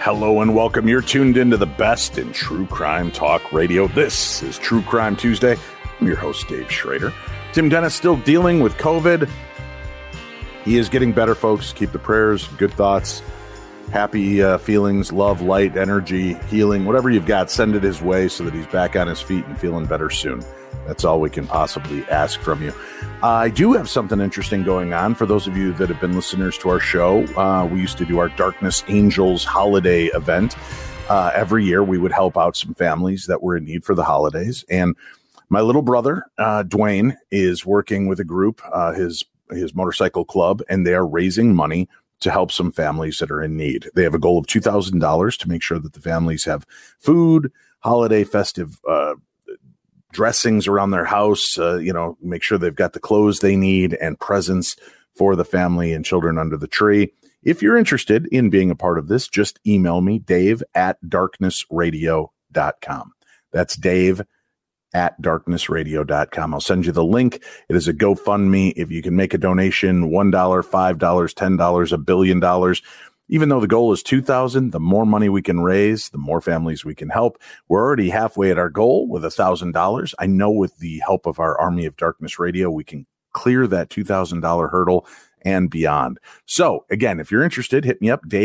Hello and welcome. You're tuned into the best in true crime talk radio. This is True Crime Tuesday. I'm your host, Dave Schrader. Tim Dennis still dealing with COVID. He is getting better, folks. Keep the prayers, good thoughts, happy feelings, love, light, energy, healing, whatever you've got, send it his way so that he's back on his feet and feeling better soon. That's all we can possibly ask from you. I do have something interesting going on. For those of you that have been listeners to our show, we used to do our Darkness Angels holiday event. Every year we would help out some families that were in need for the holidays. And my little brother, Dwayne, is working with a group, his motorcycle club, and they are raising money to help some families that are in need. They have a goal of $2,000 to make sure that the families have food, holiday, festive dressings around their house, make sure they've got the clothes they need and presents for the family and children under the tree. If you're interested in being a part of this, just email me, dave@darknessradio.com. That's dave@darknessradio.com. I'll send you the link. It is a GoFundMe. If you can make a donation, $1, $5, $10, $1 billion. Even though the goal is 2,000, the more money we can raise, the more families we can help. We're already halfway at our goal with $1,000. I know with the help of our Army of Darkness Radio, we can clear that $2,000 hurdle and beyond. So again, if you're interested, hit me up,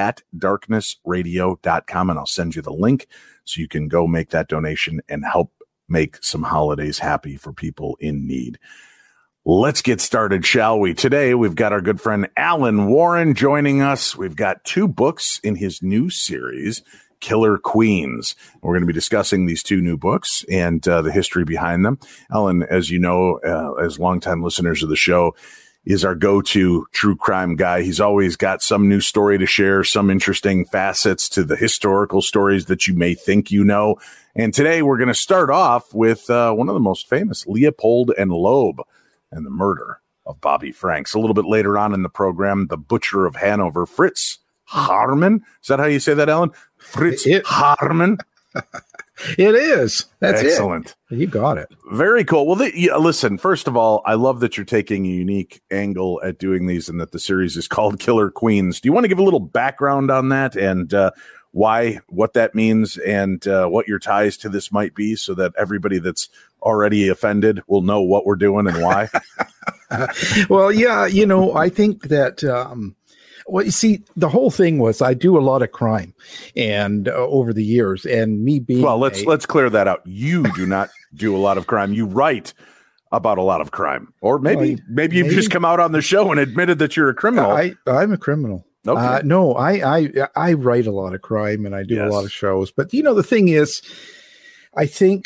dave@darknessradio.com, and I'll send you the link so you can go make that donation and help make some holidays happy for people in need. Let's get started, shall we? Today, we've got our good friend Alan Warren joining us. We've got 2 books in his new series, Killer Queens. We're going to be discussing these 2 new books and the history behind them. Alan, as you know, as longtime listeners of the show, is our go-to true crime guy. He's always got some new story to share, some interesting facets to the historical stories that you may think you know. And today, we're going to start off with one of the most famous, Leopold and Loeb, and the murder of Bobby Franks. A little bit later on in the program, the Butcher of Hanover, Fritz Haarmann. Is that how you say that, Alan? Fritz Haarmann. It is. That's excellent. You got it. Very cool. Well, listen, first of all, I love that you're taking a unique angle at doing these and that the series is called Killer Queens. Do you want to give a little background on that and what that means and what your ties to this might be so that everybody that's already offended will know what we're doing and why? Well, yeah, I think that, you see, the whole thing was I do a lot of crime and over the years and me being. Well, let's clear that out. You do not do a lot of crime. You write about a lot of crime, or maybe you've just come out on the show and admitted that you're a criminal. I'm a criminal. Okay. No, I write a lot of crime and I do a lot of shows. But, the thing is, I think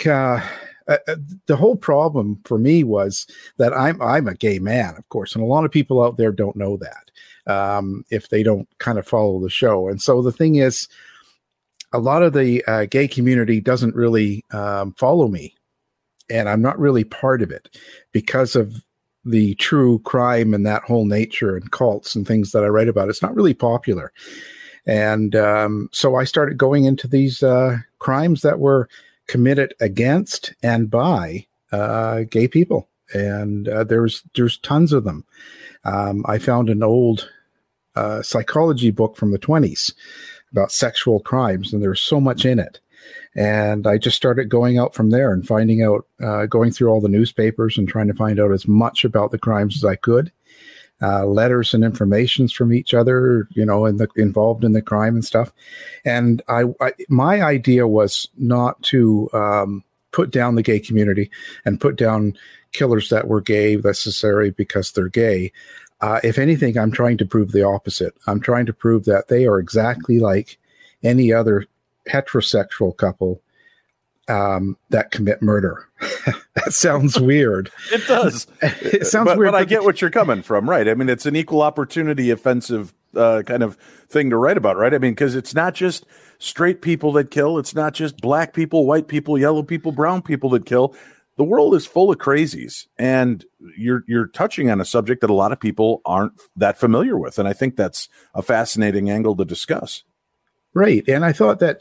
the whole problem for me was that I'm a gay man, of course. And a lot of people out there don't know that if they don't kind of follow the show. And so the thing is, a lot of the gay community doesn't really follow me. And I'm not really part of it because of the true crime and that whole nature and cults and things that I write about. It's not really popular. And so I started going into these crimes that were committed against and by gay people. And there's tons of them. I found an old psychology book from the 1920s about sexual crimes, and there's so much in it. And I just started going out from there and finding out, going through all the newspapers and trying to find out as much about the crimes as I could. Letters and informations from each other, involved in the crime and stuff. And my idea was not to put down the gay community and put down killers that were gay necessarily because they're gay. If anything, I'm trying to prove the opposite. I'm trying to prove that they are exactly like any other heterosexual couple that commit murder. That sounds weird. It does. It sounds weird. But I get what you're coming from, right? I mean, it's an equal opportunity offensive kind of thing to write about, right? I mean, because it's not just straight people that kill. It's not just black people, white people, yellow people, brown people that kill. The world is full of crazies, and you're touching on a subject that a lot of people aren't that familiar with. And I think that's a fascinating angle to discuss. Right. And I thought that,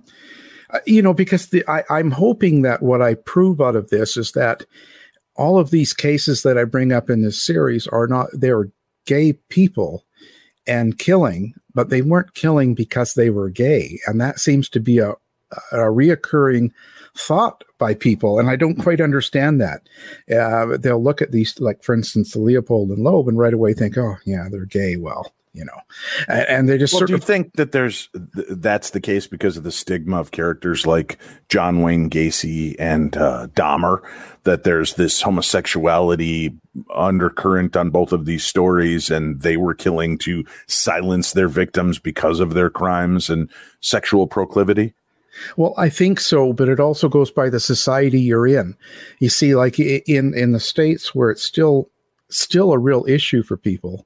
because I'm hoping that what I prove out of this is that all of these cases that I bring up in this series they're gay people and killing, but they weren't killing because they were gay. And that seems to be a reoccurring thought by people. And I don't quite understand that. They'll look at these, like, for instance, the Leopold and Loeb, and right away think, oh, yeah, they're gay. Well, and they just do you think that that's the case because of the stigma of characters like John Wayne Gacy and Dahmer, that there's this homosexuality undercurrent on both of these stories, and they were killing to silence their victims because of their crimes and sexual proclivity? Well, I think so, but it also goes by the society you're in. You see, like in the States, where it's still a real issue for people.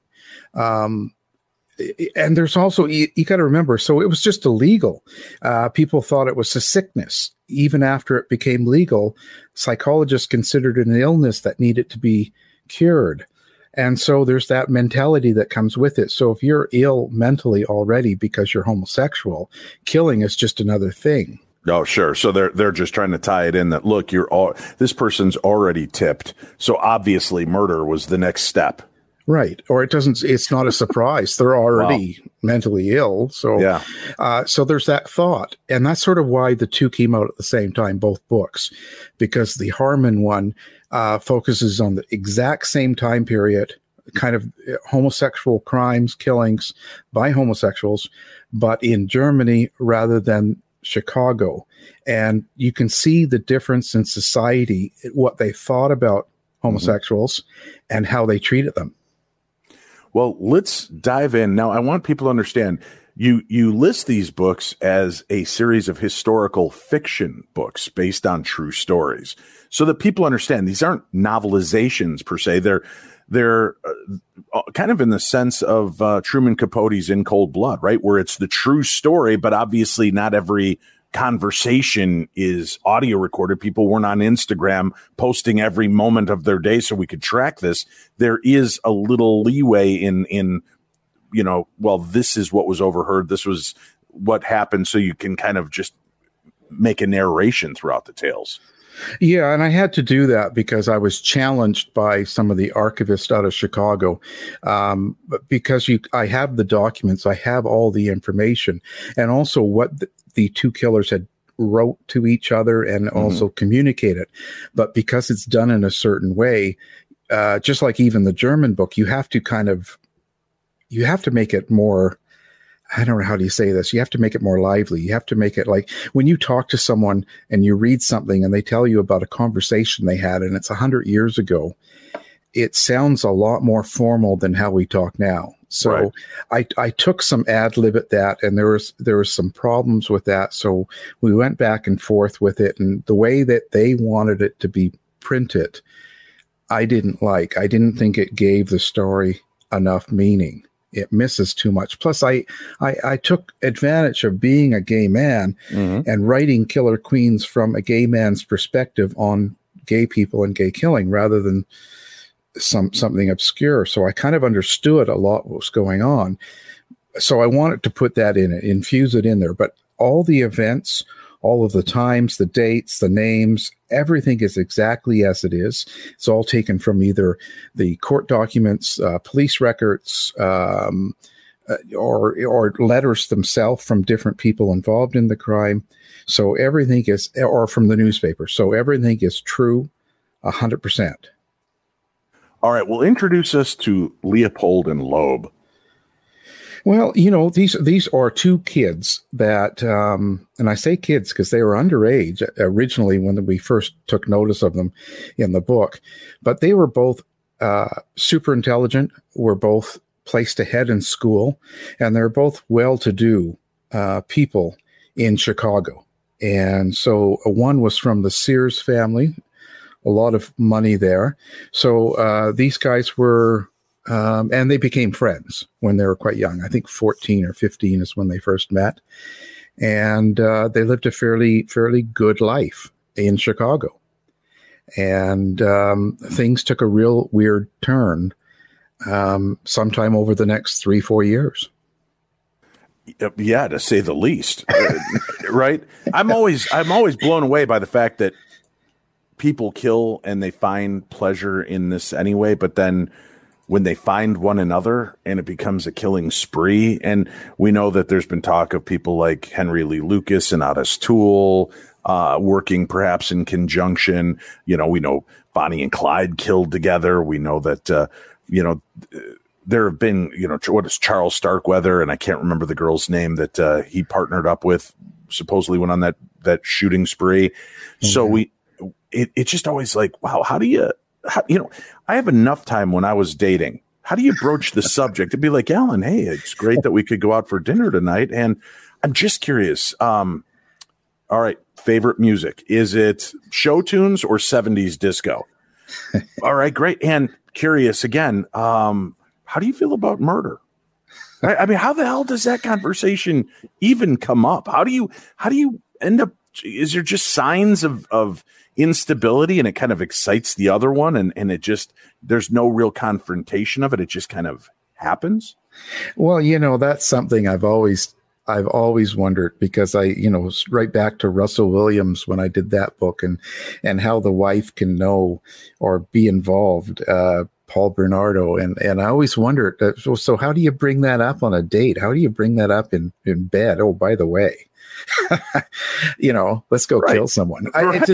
And there's also, you got to remember, so it was just illegal. People thought it was a sickness. Even after it became legal, psychologists considered it an illness that needed to be cured. And so there's that mentality that comes with it. So if you're ill mentally already because you're homosexual, killing is just another thing. Oh, sure. So they're just trying to tie it in that, look, this person's already tipped. So obviously murder was the next step. Right. Or it's not a surprise. They're already mentally ill. So, so there's that thought. And that's sort of why the two came out at the same time, both books, because the Harmon one focuses on the exact same time period, kind of homosexual crimes, killings by homosexuals, but in Germany rather than Chicago. And you can see the difference in society, what they thought about homosexuals and how they treated them. Well, let's dive in. Now, I want people to understand, you list these books as a series of historical fiction books based on true stories, so that people understand these aren't novelizations per se. They're kind of in the sense of Truman Capote's In Cold Blood, right? Where it's the true story, but obviously not every conversation is audio recorded. People weren't on Instagram posting every moment of their day so we could track this. There is a little leeway in well, this is what was overheard. This was what happened. So you can kind of just make a narration throughout the tales. Yeah, and I had to do that because I was challenged by some of the archivists out of Chicago. Because I have the documents, I have all the information, and also what the two killers had wrote to each other and also communicated. But because it's done in a certain way, just like even the German book, you have to make it more, I don't know, how do you say this? You have to make it more lively. You have to make it like when you talk to someone and you read something and they tell you about a conversation they had and it's 100 years ago, it sounds a lot more formal than how we talk now. So I took some ad lib at that, and there was some problems with that. So we went back and forth with it, and the way that they wanted it to be printed, I didn't like. I didn't think it gave the story enough meaning. It misses too much. Plus, I took advantage of being a gay man and writing Killer Queens from a gay man's perspective on gay people and gay killing rather than something obscure. So I kind of understood a lot what was going on. So I wanted to put that in it, infuse it in there. But all the events, all of the times, the dates, the names, everything is exactly as it is. It's all taken from either the court documents, police records, or letters themselves from different people involved in the crime. So everything is, or from the newspaper. So everything is true, 100%. All right. Well, introduce us to Leopold and Loeb. Well, these are two kids that, and I say kids because they were underage originally when we first took notice of them in the book, but they were both super intelligent, were both placed ahead in school, and they're both well-to-do people in Chicago. And so one was from the Sears family, a lot of money there. So these guys were... and they became friends when they were quite young. I think 14 or 15 is when they first met. And they lived a fairly good life in Chicago. And things took a real weird turn sometime over the next 3-4 years. Yeah, to say the least. Right? I'm always blown away by the fact that people kill and they find pleasure in this anyway, but then when they find one another and it becomes a killing spree. And we know that there's been talk of people like Henry Lee Lucas and Otis Toole working perhaps in conjunction. We know Bonnie and Clyde killed together. We know that, there have been, what is Charles Starkweather, and I can't remember the girl's name that he partnered up with, supposedly went on that shooting spree. Mm-hmm. So it's just always like, wow, I have enough time when I was dating. How do you broach the subject? To be like, Alan, hey, it's great that we could go out for dinner tonight. And I'm just curious. All right, favorite music. Is it show tunes or 70s disco? All right, great. And curious again, how do you feel about murder? I mean, how the hell does that conversation even come up? How do you end up? Is there just signs of instability and it kind of excites the other one and it just, there's no real confrontation of it. It just kind of happens. Well, that's something I've always wondered, because right back to Russell Williams when I did that book and how the wife can know or be involved, Paul Bernardo. And I always wondered, so how do you bring that up on a date? How do you bring that up in bed? Oh, by the way, let's go kill someone.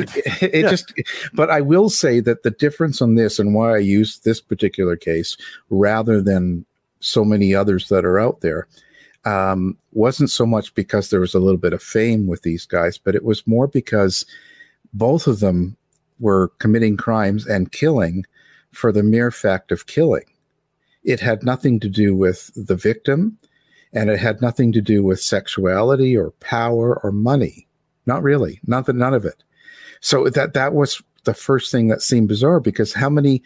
But I will say that the difference on this and why I used this particular case rather than so many others that are out there, wasn't so much because there was a little bit of fame with these guys, but it was more because both of them were committing crimes and killing for the mere fact of killing. It had nothing to do with the victim, and it had nothing to do with sexuality or power or money. Not really. None of it. So that was the first thing that seemed bizarre, because how many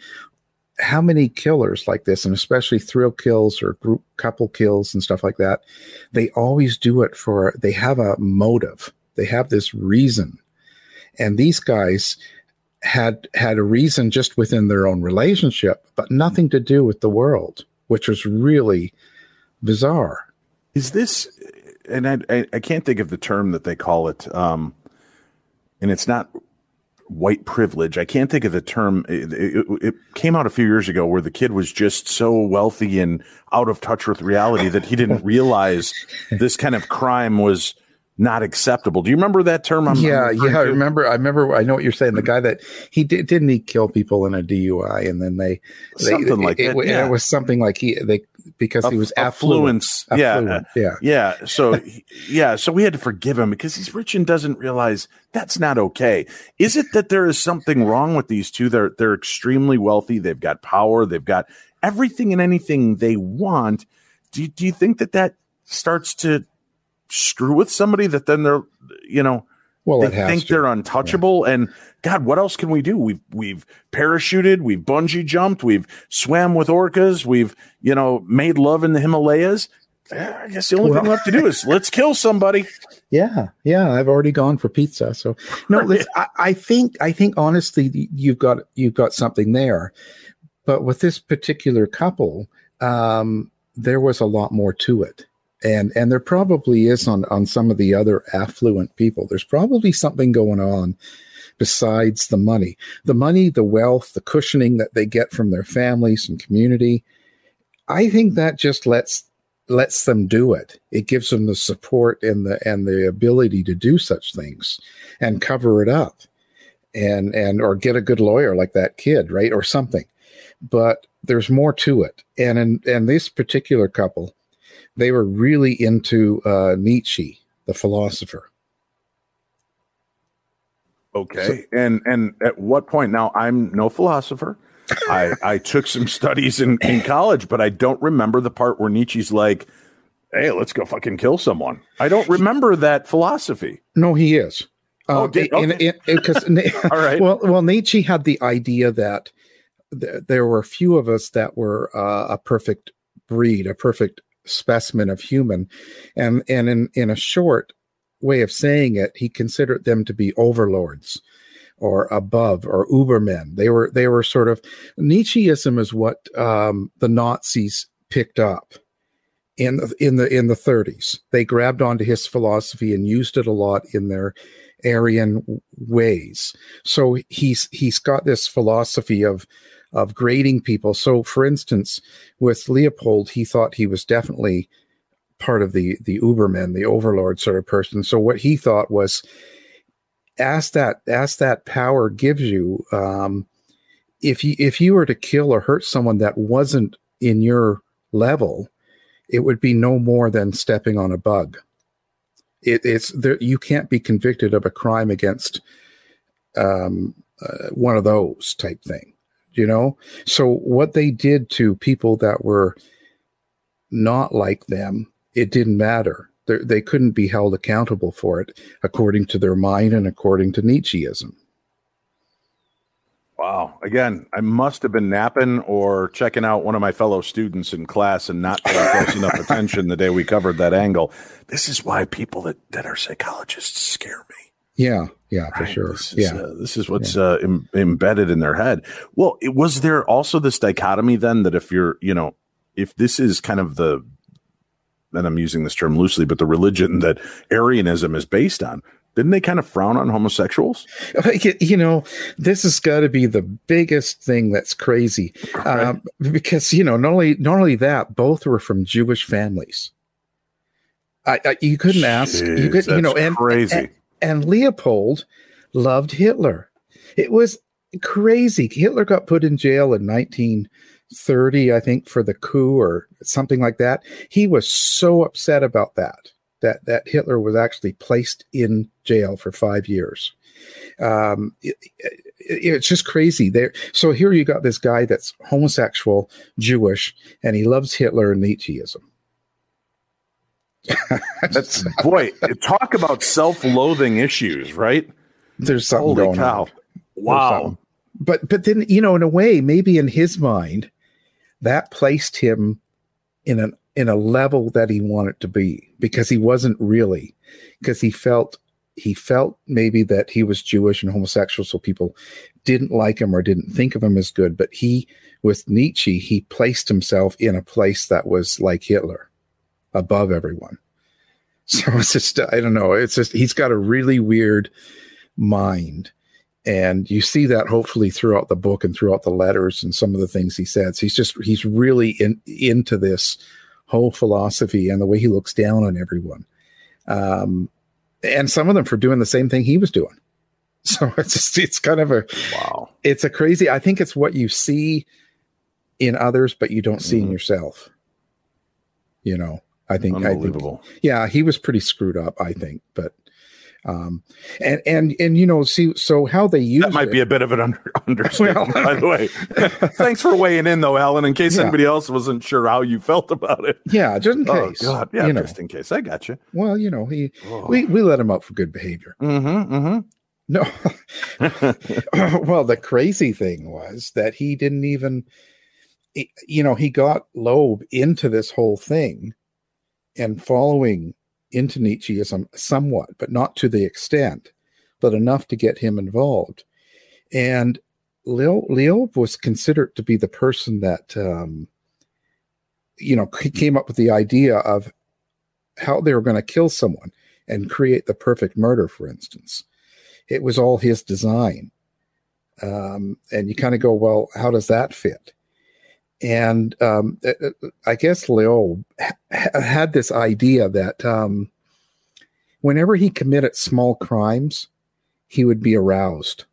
killers like this, and especially thrill kills or group couple kills and stuff like that, they always do it they have a motive. They have this reason. And these guys had a reason just within their own relationship, but nothing to do with the world, which was really bizarre. Is this, and I can't think of the term that they call it, and it's not white privilege. I can't think of the term. It came out a few years ago where the kid was just so wealthy and out of touch with reality that he didn't realize this kind of crime was not acceptable. Do you remember that term? I remember. I know what you're saying. The guy that didn't he kill people in a DUI, and then it was something like because he was affluent. Yeah. So we had to forgive him because he's rich and doesn't realize that's not okay. Is it that there is something wrong with these two? They're extremely wealthy. They've got power. They've got everything and anything they want. Do you think that starts to screw with somebody that then they're, they think they're untouchable? Yeah. And God, what else can we do? We've parachuted, we've bungee jumped, we've swam with orcas, we've, made love in the Himalayas. I guess the only thing left to do is let's kill somebody. Yeah. I've already gone for pizza. So no, I think honestly, you've got something there, but with this particular couple, there was a lot more to it. And there probably is on some of the other affluent people. There's probably something going on besides the money, the wealth, the cushioning that they get from their families and community. I think that just lets them do it. It gives them the support and the ability to do such things and cover it up and or get a good lawyer like that kid, right? Or something. But there's more to it. And this particular couple, they were really into Nietzsche, the philosopher. Okay. So, and at what point? Now, I'm no philosopher. I took some studies in college, but I don't remember the part where Nietzsche's like, hey, let's go fucking kill someone. I don't remember that philosophy. No, he is. All right. Well, Nietzsche had the idea that there were few of us that were a perfect breed, a perfect specimen of human, and in a short way of saying it, he considered them to be overlords or above or ubermen. They were sort of, Nietzscheism is what the Nazis picked up in the 30s. They grabbed onto his philosophy and used it a lot in their Aryan ways. So he's got this philosophy of grading people. So, for instance, with Leopold, he thought he was definitely part of the Uberman, the overlord sort of person. So what he thought was, as that power gives you, if you were to kill or hurt someone that wasn't in your level, it would be no more than stepping on a bug. It's there. You can't be convicted of a crime against one of those type thing, you know? So what they did to people that were not like them, it didn't matter. They couldn't be held accountable for it, according to their mind and according to Nietzscheism. Wow. Again, I must have been napping or checking out one of my fellow students in class and not paying close enough attention the day we covered that angle. This is why people that are psychologists scare me. Yeah, right? For sure. This is what's embedded in their head. Well, was there also this dichotomy then that if this is kind of and I'm using this term loosely, but the religion that Arianism is based on, didn't they kind of frown on homosexuals? You know, this has got to be the biggest thing that's crazy, right. Because not only that, both were from Jewish families. You couldn't ask. You could, and crazy. And Leopold loved Hitler. It was crazy. Hitler got put in jail in 1930, I think, for the coup or something like that. He was so upset about that Hitler was actually placed in jail for 5 years. It's just crazy. So here you got this guy that's homosexual, Jewish, and he loves Hitler and Nietzscheism. Boy, talk about self-loathing issues, right? There's something going on. Wow. But then, in a way, maybe in his mind, that placed him in a level that he wanted to be, because he wasn't really, because he felt maybe that he was Jewish and homosexual, so people didn't like him or didn't think of him as good. But with Nietzsche, he placed himself in a place that was like Hitler, above everyone. So it's just, I don't know. It's just, he's got a really weird mind. And you see that hopefully throughout the book and throughout the letters and some of the things he says. He's really into this whole philosophy and the way he looks down on everyone. And some of them for doing the same thing he was doing. So it's kind of wow. It's a crazy, I think it's what you see in others, but you don't see in yourself. I think, unbelievable. Yeah, he was pretty screwed up, I think, but, see, so how they use that might be a bit of an understatement, by the way. Thanks for weighing in, though, Alan, in case anybody else wasn't sure how you felt about it. Yeah, just in case. Oh, God. Yeah, just in case. I got you. Well, we let him out for good behavior. No. Well, the crazy thing was that he didn't even, he got Loeb into this whole thing and following into Nietzscheism somewhat, but not to the extent, but enough to get him involved. And Loeb was considered to be the person that, he came up with the idea of how they were going to kill someone and create the perfect murder, for instance. It was all his design. And you kind of go, well, how does that fit? And I guess Loeb had this idea that whenever he committed small crimes, he would be aroused.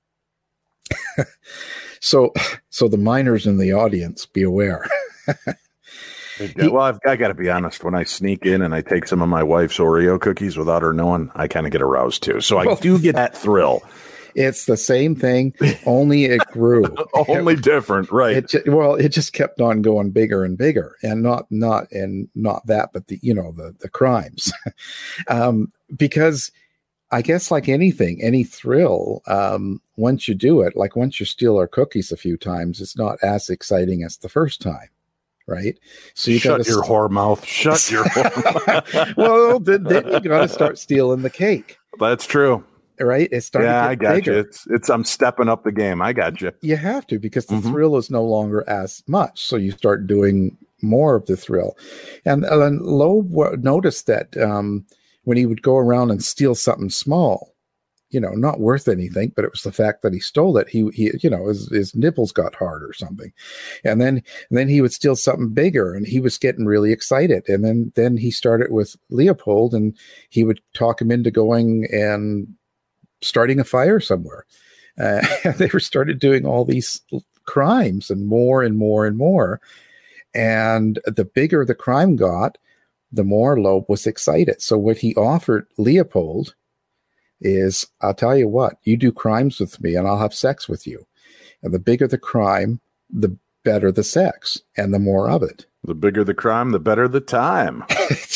So the minors in the audience, be aware. Well, I got to be honest. When I sneak in and I take some of my wife's Oreo cookies without her knowing, I kind of get aroused too. So I do get that thrill. It's the same thing, only it grew. Only different, right? It just kept on going bigger and bigger, and not that, but the crimes, because I guess like anything, any thrill, once you do it, like once you steal our cookies a few times, it's not as exciting as the first time. Right. So you shut your whore mouth. Shut your whore mouth. Well, then you got to start stealing the cake. That's true. Right. It's starting to get I got bigger. you. It's I'm stepping up the game. I got you. You have to, because the thrill is no longer as much. So you start doing more of the thrill. And Loeb noticed that when he would go around and steal something small, not worth anything, but it was the fact that he stole it. He his nipples got hard or something. And then he would steal something bigger, and he was getting really excited. And then he started with Leopold, and he would talk him into going and starting a fire somewhere. They were started doing all these crimes and more and more and more. And the bigger the crime got, the more Loeb was excited. So what he offered Leopold is, I'll tell you what, you do crimes with me and I'll have sex with you. And the bigger the crime, the better the sex and the more of it. The bigger the crime, the better the time.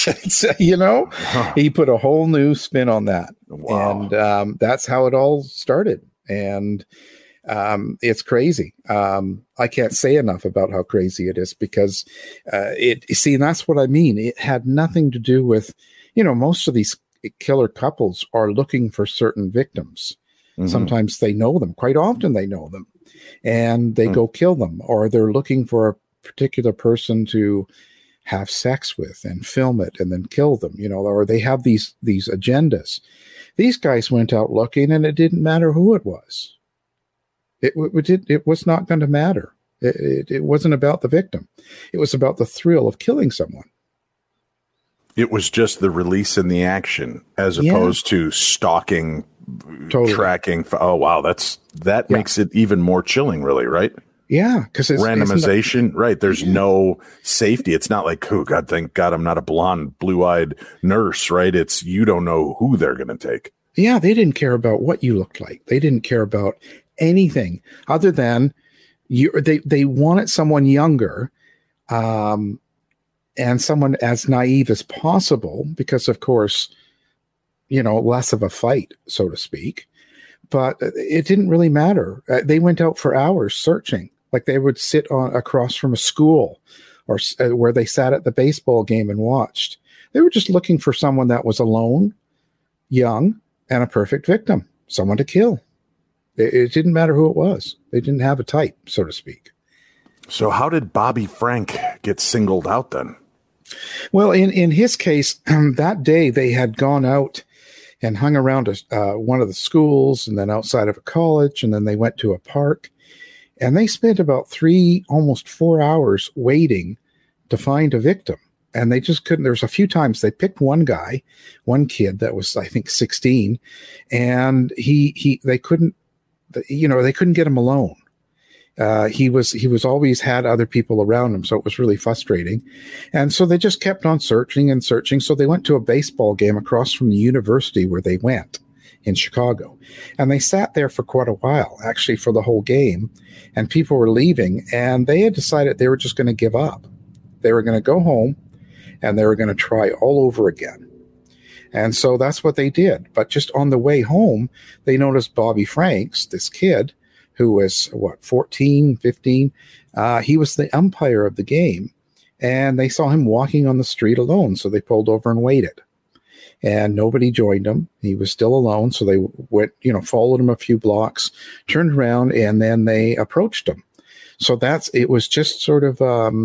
He put a whole new spin on that. Wow. And that's how it all started. And it's crazy. I can't say enough about how crazy it is because and that's what I mean. It had nothing to do with, most of these killer couples are looking for certain victims. Mm-hmm. Sometimes they know them. Quite often they know them. And they go kill them. Or they're looking for a particular person to have sex with and film it and then kill them, or they have these agendas. These guys went out looking and it didn't matter who it was. It was not going to matter. It wasn't about the victim. It was about the thrill of killing someone. It was just the release and the action as opposed to stalking, tracking. Oh, wow. That makes it even more chilling, really, right? Yeah. Because it's randomization, right. There's no safety. It's not like, oh, God, thank God I'm not a blonde, blue-eyed nurse, right? It's you don't know who they're going to take. Yeah. They didn't care about what you looked like. They didn't care about anything other than they wanted someone younger, and someone as naive as possible, because of course, less of a fight, so to speak. But it didn't really matter. They went out for hours searching. Like they would sit across from a school or where they sat at the baseball game and watched. They were just looking for someone that was alone, young, and a perfect victim, someone to kill. It didn't matter who it was. They didn't have a type, so to speak. So how did Bobby Frank get singled out then? Well, in his case, that day they had gone out and hung around one of the schools and then outside of a college, and then they went to a park. And they spent about almost 4 hours waiting to find a victim. And they just couldn't. There was a few times they picked one kid that was, I think, 16, and they couldn't get him alone. He was always had other people around him, so it was really frustrating. And so they just kept on searching and searching. So they went to a baseball game across from the university where they went in Chicago. And they sat there for quite a while, actually, for the whole game. And people were leaving, and they had decided they were just going to give up. They were going to go home, and they were going to try all over again. And so that's what they did. But just on the way home, they noticed Bobby Franks, this kid, who was, 14, 15. He was the umpire of the game, and they saw him walking on the street alone. So they pulled over and waited, and nobody joined him. He was still alone. So they went, followed him a few blocks, turned around, and then they approached him. So it was just sort of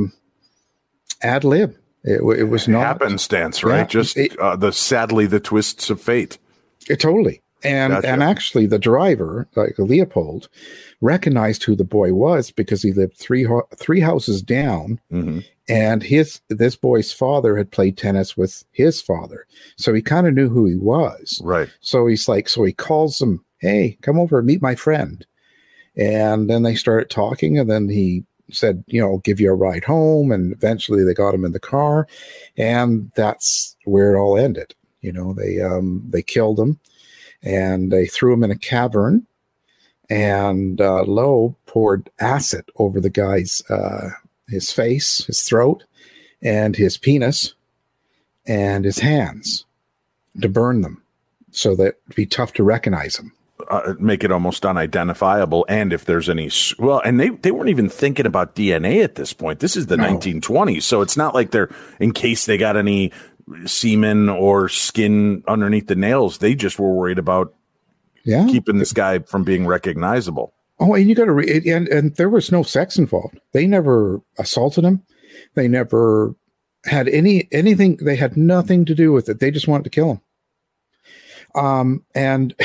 ad lib. It was not happenstance, right? Just sadly the twists of fate. Totally. And gotcha. And actually the driver, like Leopold, recognized who the boy was because he lived three houses down. Mm-hmm. And this boy's father had played tennis with his father. So he kind of knew who he was. Right. So he calls him, hey, come over and meet my friend. And then they started talking, and then he said, give you a ride home. And eventually they got him in the car, and that's where it all ended. They killed him. And they threw him in a cavern, and Loeb poured acid over the guy's his face, his throat, and his penis, and his hands to burn them so that it'd be tough to recognize him. Make it almost unidentifiable. And if there's any, and they weren't even thinking about DNA at this point. This is the 1920s. So it's not like they're, in case they got any semen or skin underneath the nails, they just were worried about keeping this guy from being recognizable. Oh, and you got to and there was no sex involved. They never assaulted him. They never had anything. They had nothing to do with it. They just wanted to kill him. And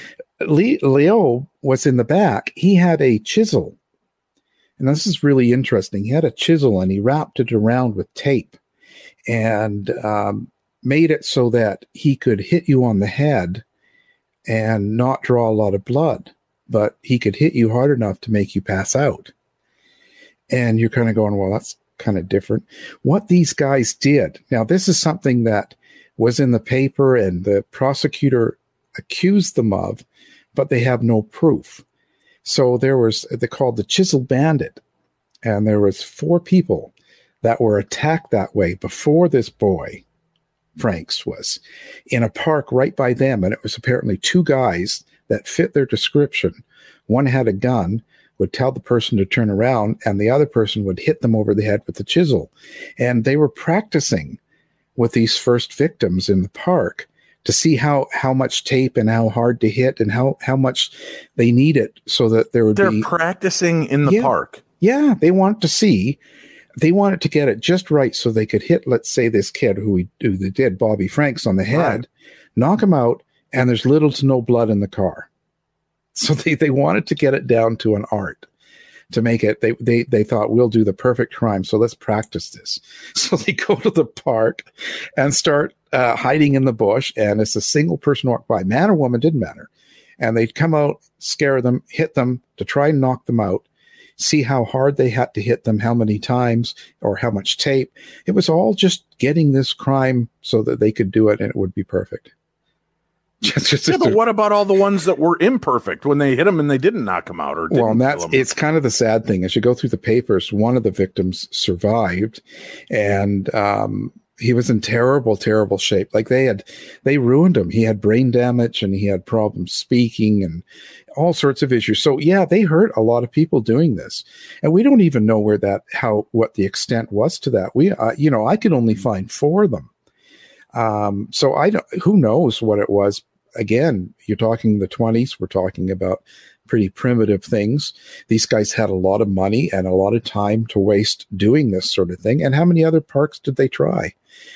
Leo was in the back. He had a chisel. And this is really interesting. He had a chisel and he wrapped it around with tape and made it so that he could hit you on the head and not draw a lot of blood, but he could hit you hard enough to make you pass out. And you're kind of going, well, that's kind of different. What these guys did, now this is something that was in the paper and the prosecutor accused them of, but they have no proof. So they called the Chisel Bandit, and there was 4 people that were attacked that way before this boy, Franks, was in a park right by them. And it was apparently 2 guys that fit their description. One had a gun, would tell the person to turn around, and the other person would hit them over the head with the chisel. And they were practicing with these first victims in the park to see how much tape and how hard to hit and how much they need it so that they're practicing in the park. Yeah, they wanted to get it just right so they could hit, let's say, this kid who they did, Bobby Franks, on the head, knock him out, and there's little to no blood in the car. So they wanted to get it down to an art. To make it, they thought, we'll do the perfect crime, so let's practice this. So they go to the park and start hiding in the bush, and it's a single person walk by, man or woman, didn't matter. And they'd come out, scare them, hit them to try and knock them out, see how hard they had to hit them, how many times, or how much tape. It was all just getting this crime so that they could do it and it would be perfect. But what about all the ones that were imperfect when they hit them and they didn't knock them out? It's kind of the sad thing. As you go through the papers, one of the victims survived, and he was in terrible, terrible shape. Like they ruined him. He had brain damage and he had problems speaking and all sorts of issues. So yeah, they hurt a lot of people doing this, and we don't even know what the extent was to that. I could only find 4 of them. So who knows what it was. Again, you're talking the 20s. We're talking about pretty primitive things. These guys had a lot of money and a lot of time to waste doing this sort of thing. And how many other parks did they try?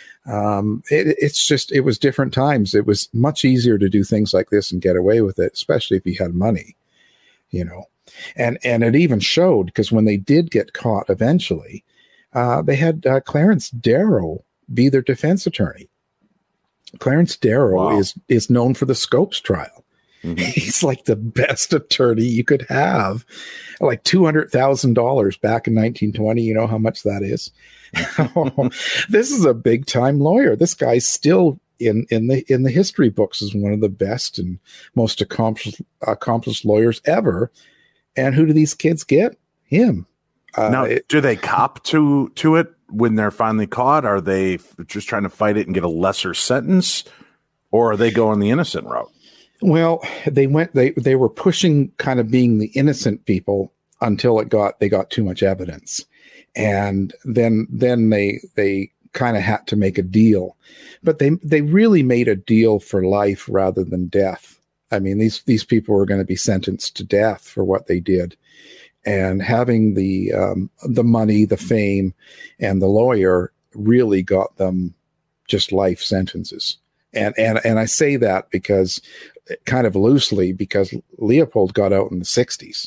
It was different times. It was much easier to do things like this and get away with it, especially if you had money, and it even showed, because when they did get caught eventually, they had Clarence Darrow be their defense attorney. Clarence Darrow is known for the Scopes trial. Mm-hmm. He's like the best attorney you could have, like $200,000 back in 1920. You know how much that is? This is a big time lawyer. This guy's still in the history books as one of the best and most accomplished lawyers ever. And who do these kids get? Him. Now, do they cop to it when they're finally caught? Are they just trying to fight it and get a lesser sentence, or are they going the innocent route? Well, they were pushing kind of being the innocent people until they got too much evidence. And then they kind of had to make a deal, but they really made a deal for life rather than death. I mean, these people were going to be sentenced to death for what they did. And having the money, the fame, and the lawyer really got them just life sentences. And I say that because kind of loosely, because Leopold got out in the 60s.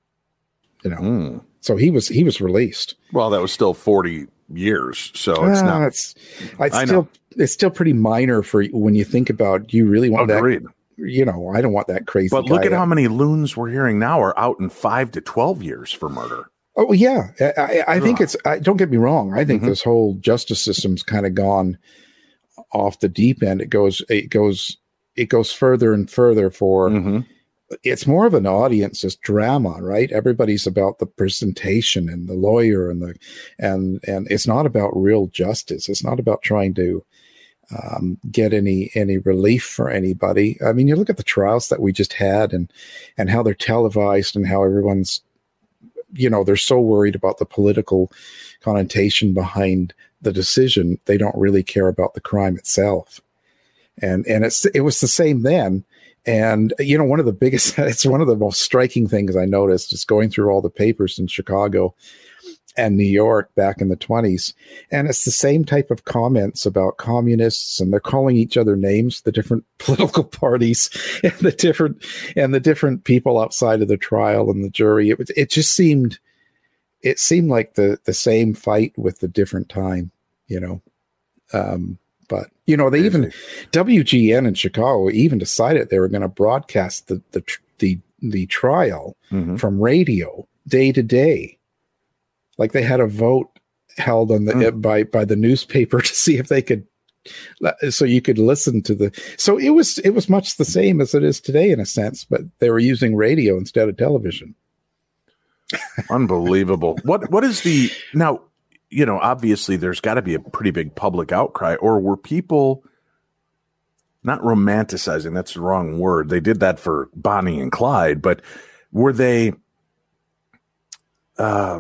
So he was released. Well, that was still 40 years, so it's not. It's still pretty minor for when you think about. You really want Agreed. that. I don't want that crazy. But look at how many loons we're hearing now are out in 5 to 12 years for murder. Oh yeah, I think it's. Don't get me wrong. I think this whole justice system's kind of gone off the deep end. It goes further and further for. It's more of an audience as drama, right? Everybody's about the presentation and the lawyer and it's not about real justice. It's not about trying to get any relief for anybody. I mean, you look at the trials that we just had and how they're televised and how everyone's, they're so worried about the political connotation behind the decision. They don't really care about the crime itself. And it was the same then. And, one of the most striking things I noticed is going through all the papers in Chicago. and New York back in the 20s. And it's the same type of comments about communists, and they're calling each other names, the different political parties and the different people outside of the trial and the jury. It just seemed like the same fight with the different time, but they even WGN in Chicago even decided they were going to broadcast the trial from radio day to day. Like they had a vote held on by the newspaper to see if they could, so you could listen to so it was much the same as it is today in a sense, but they were using radio instead of television. Unbelievable. What is now, obviously there's got to be a pretty big public outcry, or were people not romanticizing? That's the wrong word. They did that for Bonnie and Clyde, but were they, I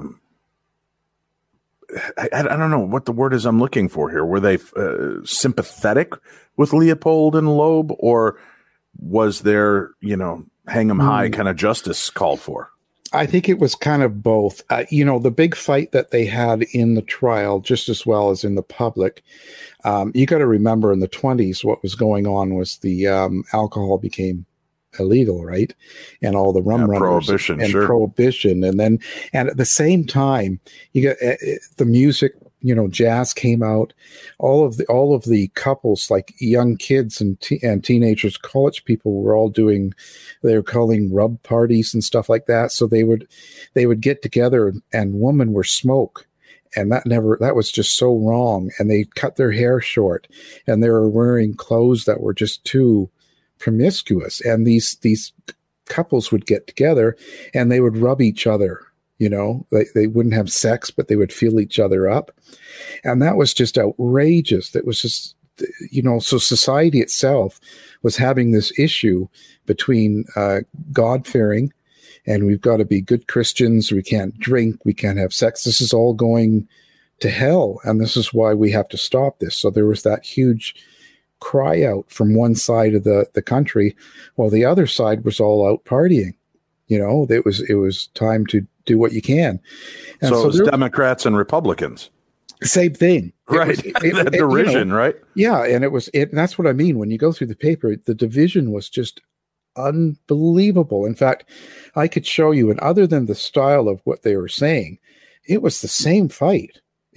don't know what the word is I'm looking for here. Were they sympathetic with Leopold and Loeb, or was there, hang 'em high kind of justice called for? I think it was kind of both. The big fight that they had in the trial, just as well as in the public, you got to remember in the 20s, what was going on was the alcohol became illegal, right? And all the rum runners prohibition. And at the same time, you got the music, jazz came out. All of the couples, like young kids and teenagers, college people, were all they were calling rub parties and stuff like that. So they would get together, and women were smoke. And that was just so wrong. And they cut their hair short, and they were wearing clothes that were just too promiscuous. And these couples would get together and they would rub each other. They wouldn't have sex, but they would feel each other up. And that was just outrageous. That was just, so society itself was having this issue between God-fearing, and we've got to be good Christians. We can't drink. We can't have sex. This is all going to hell. And this is why we have to stop this. So there was that huge cry out from one side of the country, while the other side was all out partying. It was time to do what you can. And so it was Democrats and Republicans. Same thing. Right. The derision, right? Yeah. And that's what I mean. When you go through the paper, the division was just unbelievable. In fact, I could show you, and other than the style of what they were saying, it was the same fight.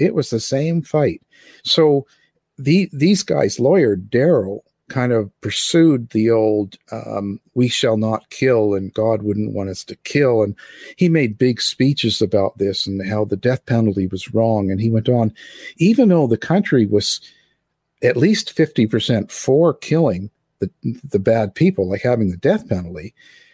So these guys, lawyer Darrow, kind of pursued the old we shall not kill, and God wouldn't want us to kill. And he made big speeches about this and how the death penalty was wrong. And he went on, even though the country was at least 50% for killing the bad people, like having the death penalty,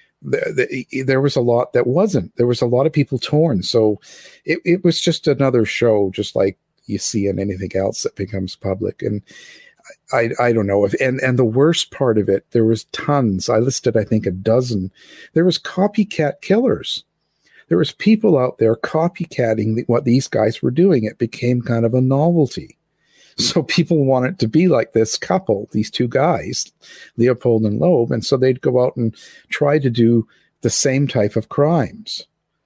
there was a lot that wasn't. There was a lot of people torn. So it was just another show, just like you see in anything else that becomes public. And I don't know if, and the worst part of it, there was tons. I listed, I think, a dozen. There was copycat killers. There was people out there copycatting what these guys were doing. It became kind of a novelty. So people wanted to be like this couple, these two guys, Leopold and Loeb. And so they'd go out and try to do the same type of crimes.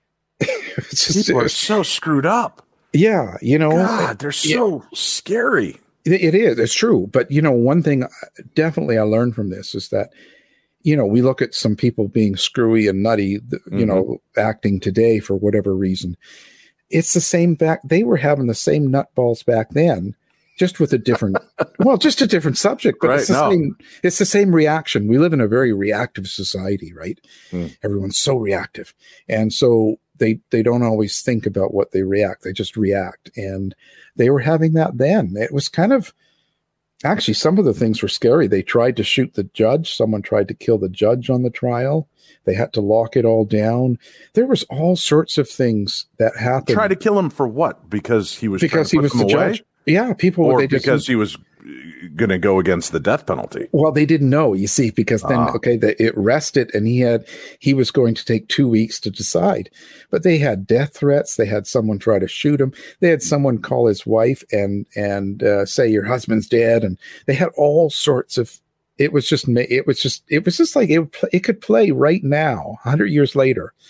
People are so screwed up. Yeah. God, they're so scary. It is. It's true. But, one thing definitely I learned from this is that, we look at some people being screwy and nutty, acting today for whatever reason. It's the same they were having the same nutballs back then, just with a different, just a different subject. But right, it's the same reaction. We live in a very reactive society, right? Everyone's so reactive. And so they don't always think about what they react. They just react. And they were having that then. It was kind of, actually, some of the things were scary. They tried to shoot the judge. Someone tried to kill the judge on the trial. They had to lock it all down. There was all sorts of things that happened. Try to kill him for what? Because he was the judge. Yeah, people. Or because he was going to go against the death penalty. Well, they didn't know, you see, because then, it rested, and he was going to take 2 weeks to decide. But they had death threats. They had someone try to shoot him. They had someone call his wife and say your husband's dead. And they had all sorts of. It was just like it could play right now, 100 years later.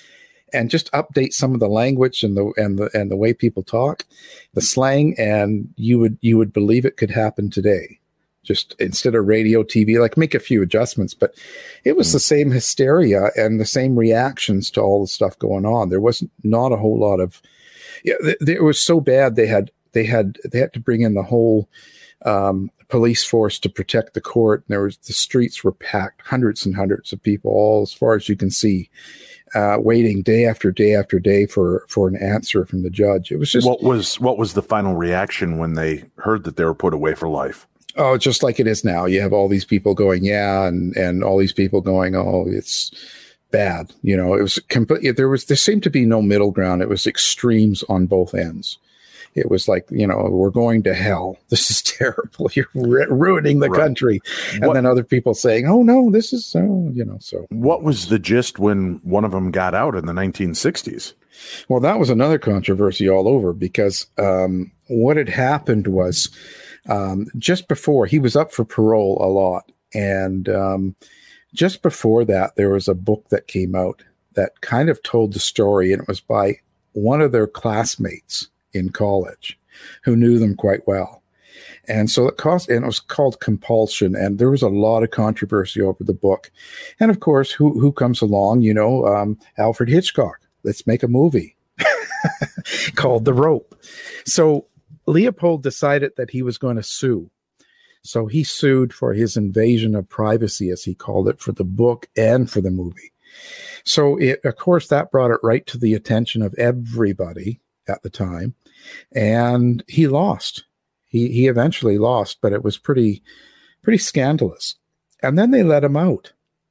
and just update some of the language and the way people talk, the slang, and you would believe it could happen today. Just instead of radio, TV, like make a few adjustments, but it was the same hysteria and the same reactions to all the stuff going on. There was not a whole lot of, it was so bad they had to bring in the whole police force to protect the court. And the streets were packed, hundreds and hundreds of people, all as far as you can see, waiting day after day after day for an answer from the judge. It was just what was the final reaction when they heard that they were put away for life? Oh, just like it is now. You have all these people going, yeah, and all these people going, oh, it's bad. It was completely. There seemed to be no middle ground. It was extremes on both ends. It was like, we're going to hell. This is terrible. You're ruining the country. And then other people saying, oh no, this is so. What was the gist when one of them got out in the 1960s? Well, that was another controversy all over, because what had happened was. Just before, he was up for parole a lot. And just before that, there was a book that came out that kind of told the story, and it was by one of their classmates in college who knew them quite well. And so it was called Compulsion, and there was a lot of controversy over the book. And of course, who comes along? Alfred Hitchcock. Let's make a movie called The Rope. So Leopold decided that he was going to sue. So he sued for his invasion of privacy, as he called it, for the book and for the movie. So, of course, that brought it right to the attention of everybody at the time. And he lost. He eventually lost, but it was pretty scandalous. And then they let him out,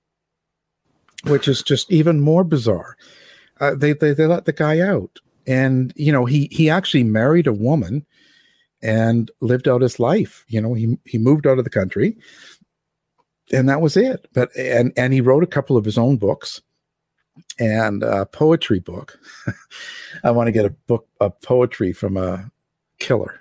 which is just even more bizarre. They let the guy out. And, he actually married a woman and lived out his life. He moved out of the country, and that was it. But and he wrote a couple of his own books and a poetry book. I want to get a book of poetry from a killer.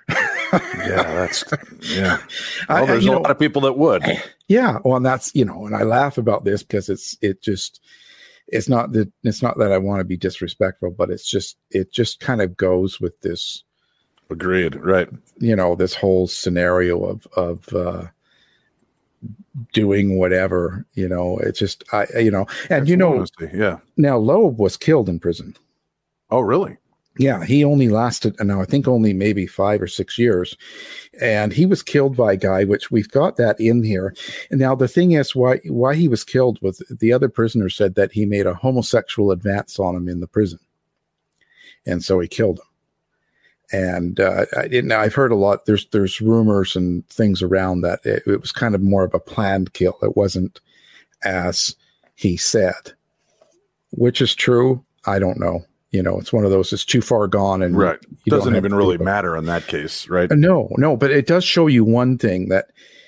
Yeah. Well, there's a lot of people that would. Yeah. Well, and that's, and I laugh about this because it's not that I want to be disrespectful, but it just kind of goes with this. Agreed. Right. This whole scenario of doing whatever, it's just, honesty, yeah. Now Loeb was killed in prison. Oh, really? Yeah. He only lasted, now I think only maybe 5 or 6 years, and he was killed by a guy, which we've got that in here. And now the thing is why he was killed was the other prisoner said that he made a homosexual advance on him in the prison. And so he killed him. And I've heard a lot. There's rumors and things around that it was kind of more of a planned kill. It wasn't as he said, which is true. I don't know. It's one of those. It's too far gone, and right. Doesn't even really matter in that case, right? No. But it does show you one thing that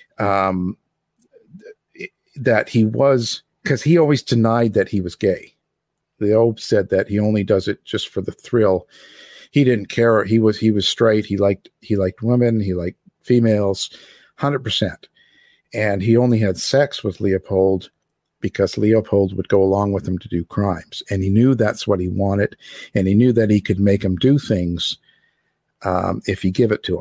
that he was, because he always denied that he was gay. Loeb said that he only does it just for the thrill. He didn't care. He was straight. He liked women. He liked females, 100%. And he only had sex with Leopold because Leopold would go along with him to do crimes. And he knew that's what he wanted. And he knew that he could make him do things if he give it to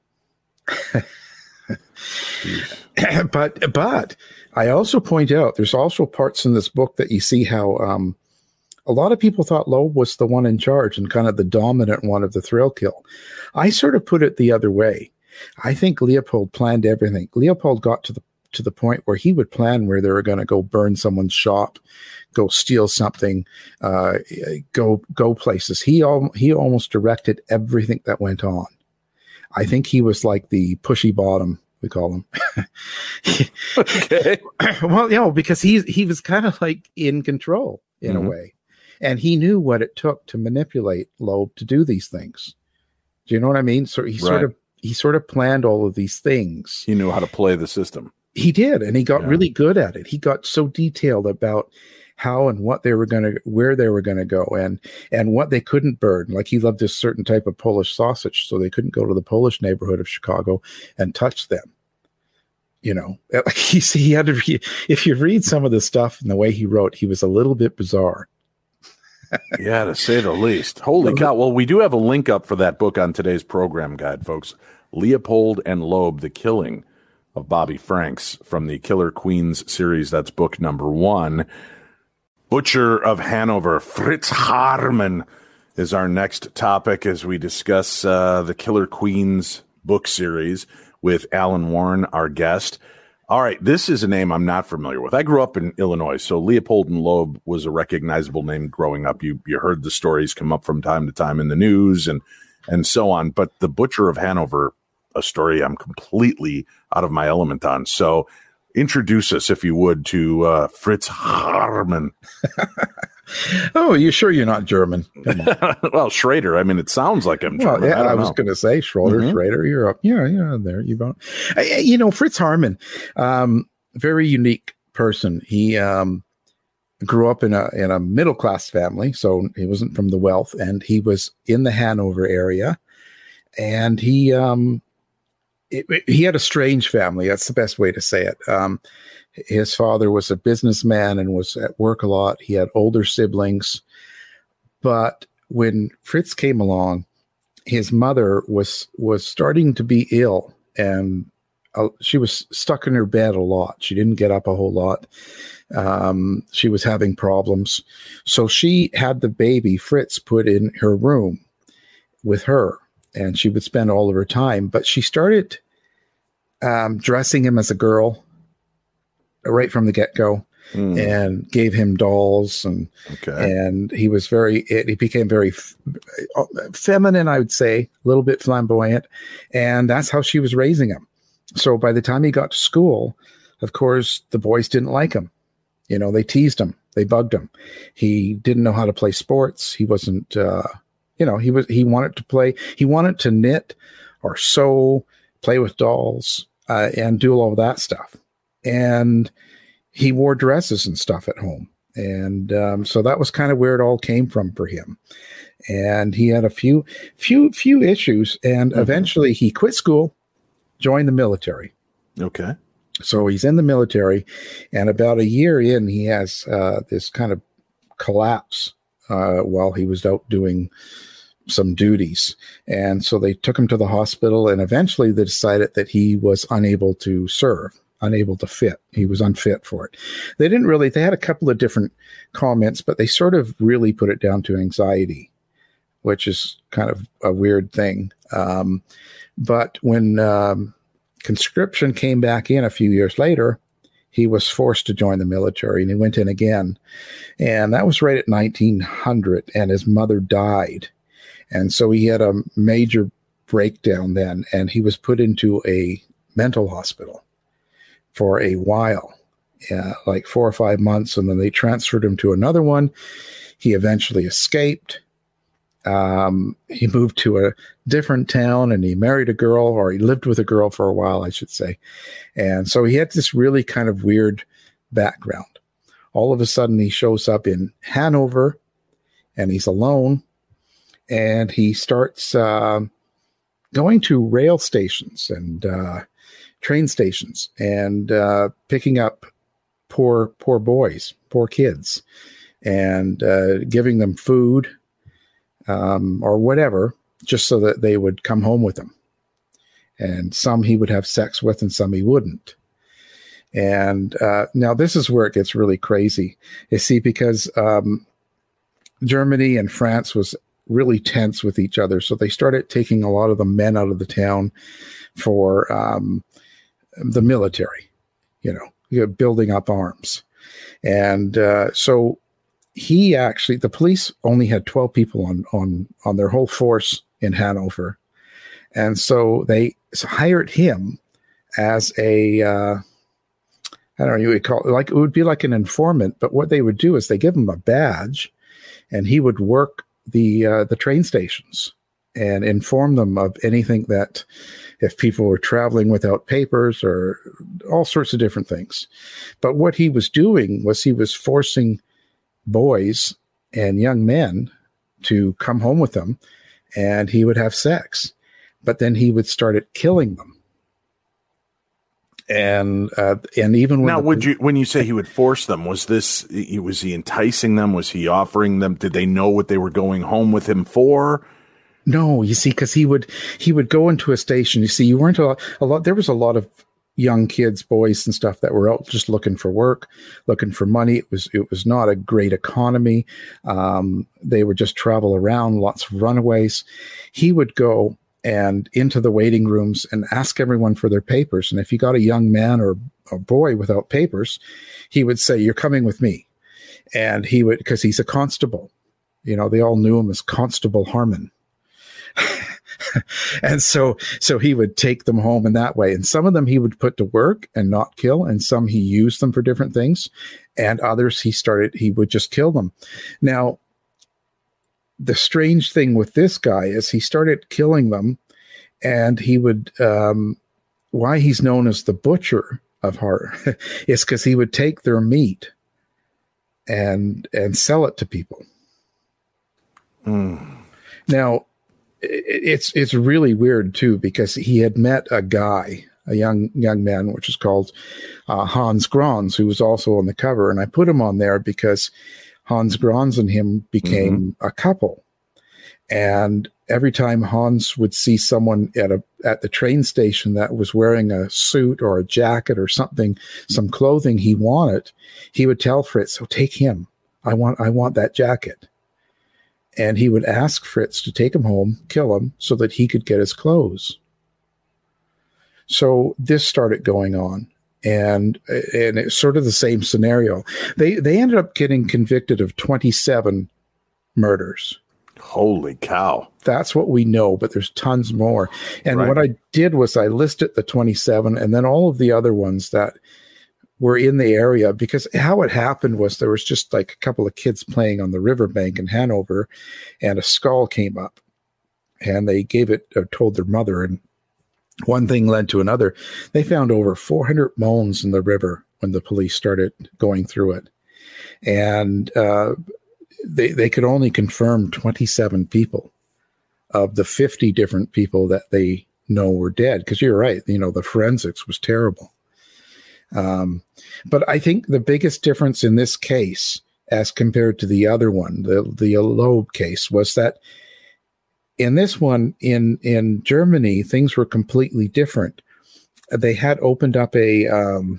him. But I also point out, there's also parts in this book that you see how a lot of people thought Loeb was the one in charge and kind of the dominant one of the thrill kill. I sort of put it the other way. I think Leopold planned everything. Leopold got to the point where he would plan where they were going to go burn someone's shop, go steal something, go places. He almost directed everything that went on. I think he was like the pushy bottom, we call him. Okay. Well, because he was kind of like in control in a way. And he knew what it took to manipulate Loeb to do these things. Do you know what I mean? So he sort of planned all of these things. He knew how to play the system. He did, and he got really good at it. He got so detailed about how and what they were where they were going to go, and what they couldn't burn. Like he loved this certain type of Polish sausage, so they couldn't go to the Polish neighborhood of Chicago and touch them. He had to. If you read some of the stuff and the way he wrote, he was a little bit bizarre. Yeah, to say the least. Holy cow. Well, we do have a link up for that book on today's program guide, folks. Leopold and Loeb, The Killing of Bobby Franks from the Killer Queens series. That's book number 1. Butcher of Hanover, Fritz Haarmann, is our next topic as we discuss the Killer Queens book series with Alan Warren, our guest. All right, this is a name I'm not familiar with. I grew up in Illinois, so Leopold and Loeb was a recognizable name growing up. You heard the stories come up from time to time in the news and so on. But the Butcher of Hanover, a story I'm completely out of my element on. So introduce us, if you would, to Fritz Haarmann. Oh, you sure you're not German? Well, Schrader. I mean, it sounds like I'm German. Well, yeah, I was going to say Schroeder, Schrader. You're up. Yeah, there. You don't. Fritz Haarmann, very unique person. He grew up in a middle class family, so he wasn't from the wealth, and he was in the Hanover area, and he had a strange family. That's the best way to say it. His father was a businessman and was at work a lot. He had older siblings. But when Fritz came along, his mother was starting to be ill, and she was stuck in her bed a lot. She didn't get up a whole lot. She was having problems. So she had the baby, Fritz, put in her room with her, and she would spend all of her time. But she started dressing him as a girl right from the get-go, and gave him dolls, and he became very feminine, I would say, a little bit flamboyant, and that's how she was raising him. So by the time he got to school, of course, the boys didn't like him. They teased him, they bugged him. He didn't know how to play sports. He wasn't, he wanted to play. He wanted to knit or sew, play with dolls, and do all of that stuff. And he wore dresses and stuff at home. And so that was kind of where it all came from for him. And he had a few issues. And eventually he quit school, joined the military. Okay. So he's in the military. And about a year in, he has this kind of collapse while he was out doing some duties. And so they took him to the hospital, and eventually they decided that he was unable to serve, unable to fit. He was unfit for it. They had a couple of different comments, but they sort of really put it down to anxiety, which is kind of a weird thing. But when conscription came back in a few years later, he was forced to join the military, and he went in again. And that was right at 1900, and his mother died. And so he had a major breakdown then, and he was put into a mental hospital for a while, like 4 or 5 months, and then they transferred him to another one. He eventually escaped. He moved to a different town, and he married a girl, or he lived with a girl for a while, I should say. And so he had this really kind of weird background. All of a sudden, he shows up in Hanover, and he's alone, and he starts going to rail stations and train stations and picking up poor boys, poor kids, and giving them food or whatever, just so that they would come home with him. And some he would have sex with, and some he wouldn't. And now this is where it gets really crazy. You see, because Germany and France was really tense with each other, so they started taking a lot of the men out of the town for the military, building up arms. And so the police only had 12 people on their whole force in Hanover. And so they hired him as a, I don't know, you would call it, it would be like an informant, but what they would do is they give him a badge, and he would work the train stations and inform them of anything that, if people were traveling without papers or all sorts of different things. But what he was doing was he was forcing boys and young men to come home with him, and he would have sex, but then he would start killing them. And even when now, when you say he would force them, was he enticing them? Was he offering them? Did they know what they were going home with him for? No, you see, because he would go into a station. You see, you weren't a lot. There was a lot of young kids, boys and stuff that were out just looking for work, looking for money. It was not a great economy. They would just travel around, lots of runaways. He would go and into the waiting rooms and ask everyone for their papers. And if he got a young man or a boy without papers, he would say, "You're coming with me." And he would, because he's a constable. You know, they all knew him as Constable Harmon. And so he would take them home in that way. And some of them he would put to work and not kill. And some he used them for different things. And others he would just kill them. Now, the strange thing with this guy is he started killing them, and he would, why he's known as the butcher of Har is because he would take their meat and sell it to people. Now, it's really weird too, because he had met a guy, a young man, which is called Hans Grons, who was also on the cover, and I put him on there because Hans Grons and him became a couple. And every time Hans would see someone at the train station that was wearing a suit or a jacket or something, some clothing he wanted, he would tell Fritz, "Oh, take him. I want that jacket." And he would ask Fritz to take him home, kill him, so that he could get his clothes. So this started going on. And it's sort of the same scenario. They ended up getting convicted of 27 murders. Holy cow. That's what we know, but there's tons more. And Right. what I did was I listed the 27 and then all of the other ones that were in the area, because how it happened was there was just like a couple of kids playing on the riverbank in Hanover, and a skull came up, and they told their mother, and one thing led to another. They found over 400 moans in the river when the police started going through it. And they could only confirm 27 people of the 50 different people that they know were dead. Because you're right, you know, the forensics was terrible. But I think the biggest difference in this case, as compared to the other one, the Loeb case, was that in this one, in Germany, things were completely different. They had opened up an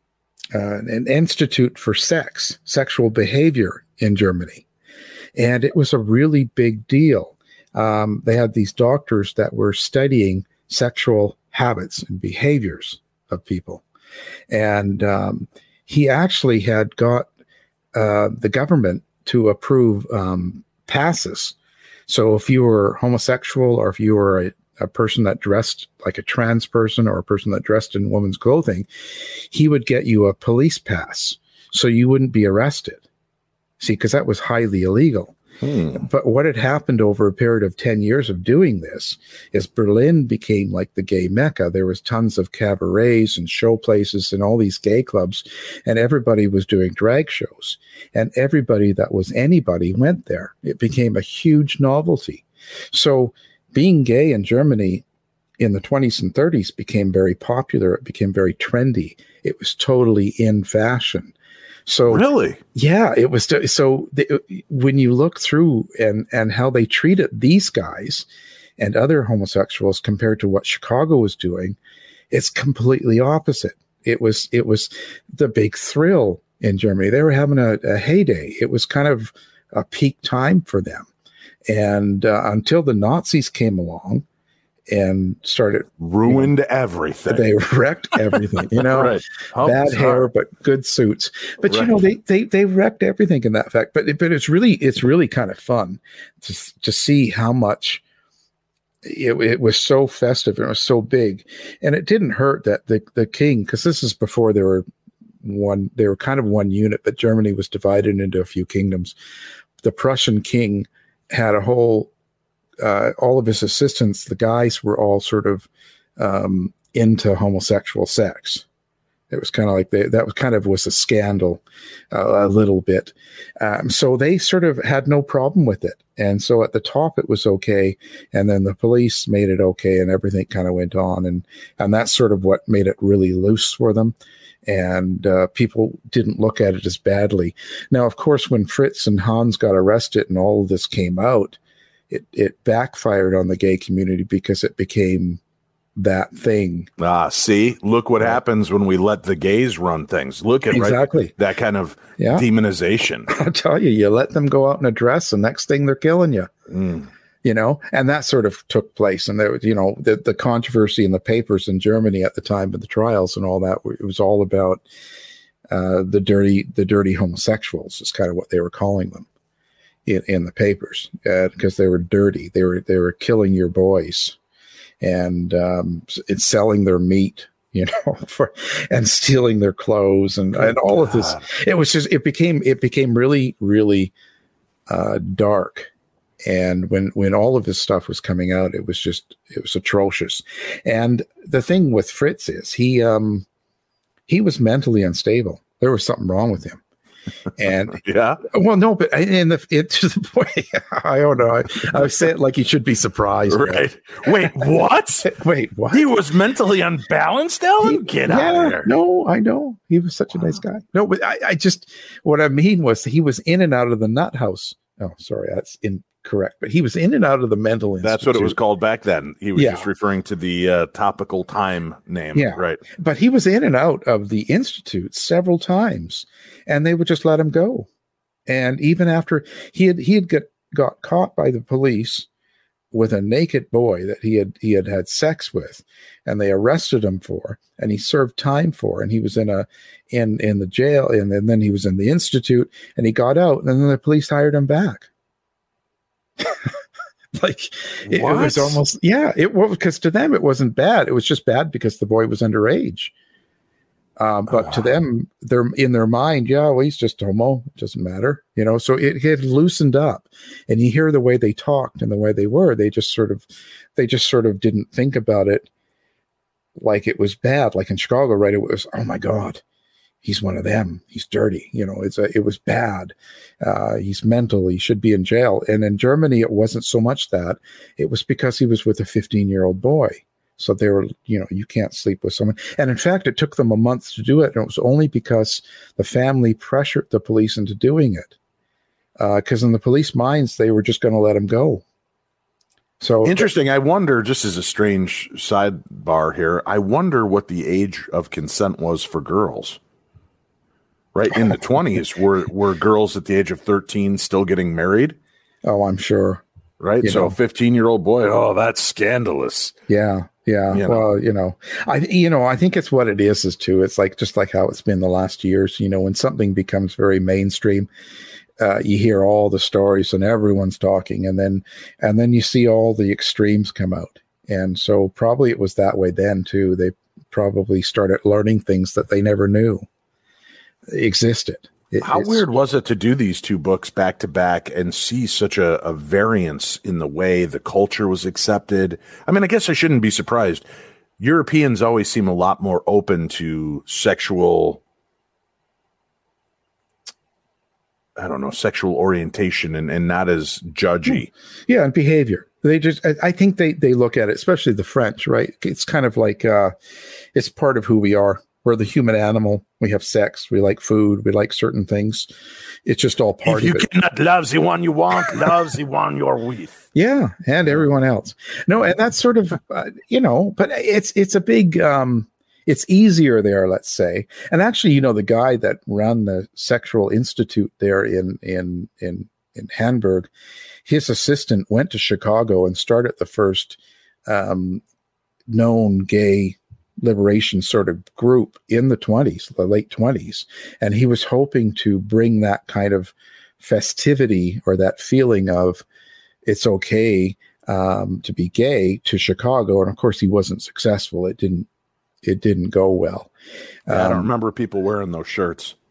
institute for sexual behavior in Germany, and it was a really big deal. They had these doctors that were studying sexual habits and behaviors of people, and he actually had got the government to approve passes. So if you were homosexual, or if you were a person that dressed like a trans person, or a person that dressed in women's clothing, he would get you a police pass so you wouldn't be arrested. See, because that was highly illegal. But what had happened over a period of 10 years of doing this is Berlin became like the gay mecca. There was tons of cabarets and show places and all these gay clubs, and everybody was doing drag shows, and everybody that was anybody went there. It became a huge novelty. So being gay in Germany in the 20s and 30s became very popular. It became very trendy. It was totally in fashion. So really, yeah, it was. So when you look through and how they treated these guys and other homosexuals compared to what Chicago was doing, it's completely opposite. It was the big thrill in Germany. They were having a heyday. It was kind of a peak time for them. And until the Nazis came along and ruined everything. They wrecked everything, you know, right. Bad hair, but good suits. But right. You know, they wrecked everything in that fact. But it's really kind of fun to see how much it was so festive and it was so big. And it didn't hurt that the king, because this is before they were kind of one unit, but Germany was divided into a few kingdoms. The Prussian king had a whole all of his assistants, the guys were all sort of into homosexual sex. It was kind of like that was kind of was a scandal a little bit. So they sort of had no problem with it. And so at the top, it was okay. And then the police made it okay, and everything kind of went on. And that's sort of what made it really loose for them. And people didn't look at it as badly. Now, of course, when Fritz and Hans got arrested and all of this came out, it backfired on the gay community because it became that thing. See, look what happens when we let the gays run things. Look at exactly that kind of demonization. I'll tell you, you let them go out in a dress, and next thing they're killing you. You know, and that sort of took place. And there, you know, the controversy in the papers in Germany at the time of the trials and all that, it was all about the dirty homosexuals is kind of what they were calling them in the papers, because they were dirty. They were killing your boys and it's selling their meat, you know, and stealing their clothes and all of this. It was just, it became really, really dark. And when all of this stuff was coming out, it was atrocious. And the thing with Fritz is he was mentally unstable. There was something wrong with him. And well, no, but to the point, I don't know. I was saying like you should be surprised. Right. Wait, what? Wait, what? He was mentally unbalanced, Alan? Get out of there. No, I know. He was such a nice guy. No, but I just, what I mean was he was in and out of the nut house. Oh, sorry. That's incorrect. But he was in and out of the mental institute. That's what it was called back then. He was just referring to the topical time name. Yeah. Right. But he was in and out of the institute several times, and they would just let him go. And even after he had got caught by the police with a naked boy that he had sex with, and they arrested him for, and he served time for, and he was in the jail, and then he was in the institute, and he got out, and then the police hired him back. Like it was almost, because to them it wasn't bad. It was just bad because the boy was underage. But to them, they're in their mind, well, he's just homo. It doesn't matter, you know. So it had loosened up, and you hear the way they talked and the way they were. They just sort of didn't think about it like it was bad. Like in Chicago, right? It was, oh my God, he's one of them. He's dirty. You know, it was bad. He's mental. He should be in jail. And in Germany, it wasn't so much that. It was because he was with a 15-year-old boy. So they were, you know, you can't sleep with someone. And in fact, it took them a month to do it. And it was only because the family pressured the police into doing it. Because in the police minds, they were just going to let him go. So interesting. I wonder, just as a strange sidebar here, I wonder what the age of consent was for girls. Right in the 20s, were girls at the age of 13 still getting married? Oh, I'm sure. Right. So a 15-year-old boy. Oh, that's scandalous. Yeah. Well, I think it's what it is too. It's like, just like how it's been the last years, you know, when something becomes very mainstream, you hear all the stories and everyone's talking, and then you see all the extremes come out. And so probably it was that way then too. They probably started learning things that they never knew existed. How weird was it to do these two books back to back and see such a variance in the way the culture was accepted? I mean, I guess I shouldn't be surprised. Europeans always seem a lot more open to sexual orientation and not as judgy. Yeah, and behavior. I think they look at it, especially the French, right? It's kind of like it's part of who we are. We're the human animal. We have sex. We like food. We like certain things. It's just all part of it. If you cannot love the one you want, love the one you're with. Yeah, and everyone else. No, and that's sort of, but it's a big, it's easier there, let's say. And actually, the guy that ran the Sexual Institute there in Hamburg, his assistant went to Chicago and started the first known gay liberation sort of group in the late 20s. And he was hoping to bring that kind of festivity or that feeling of it's okay to be gay to Chicago. And of course he wasn't successful. It didn't go well. I don't remember people wearing those shirts.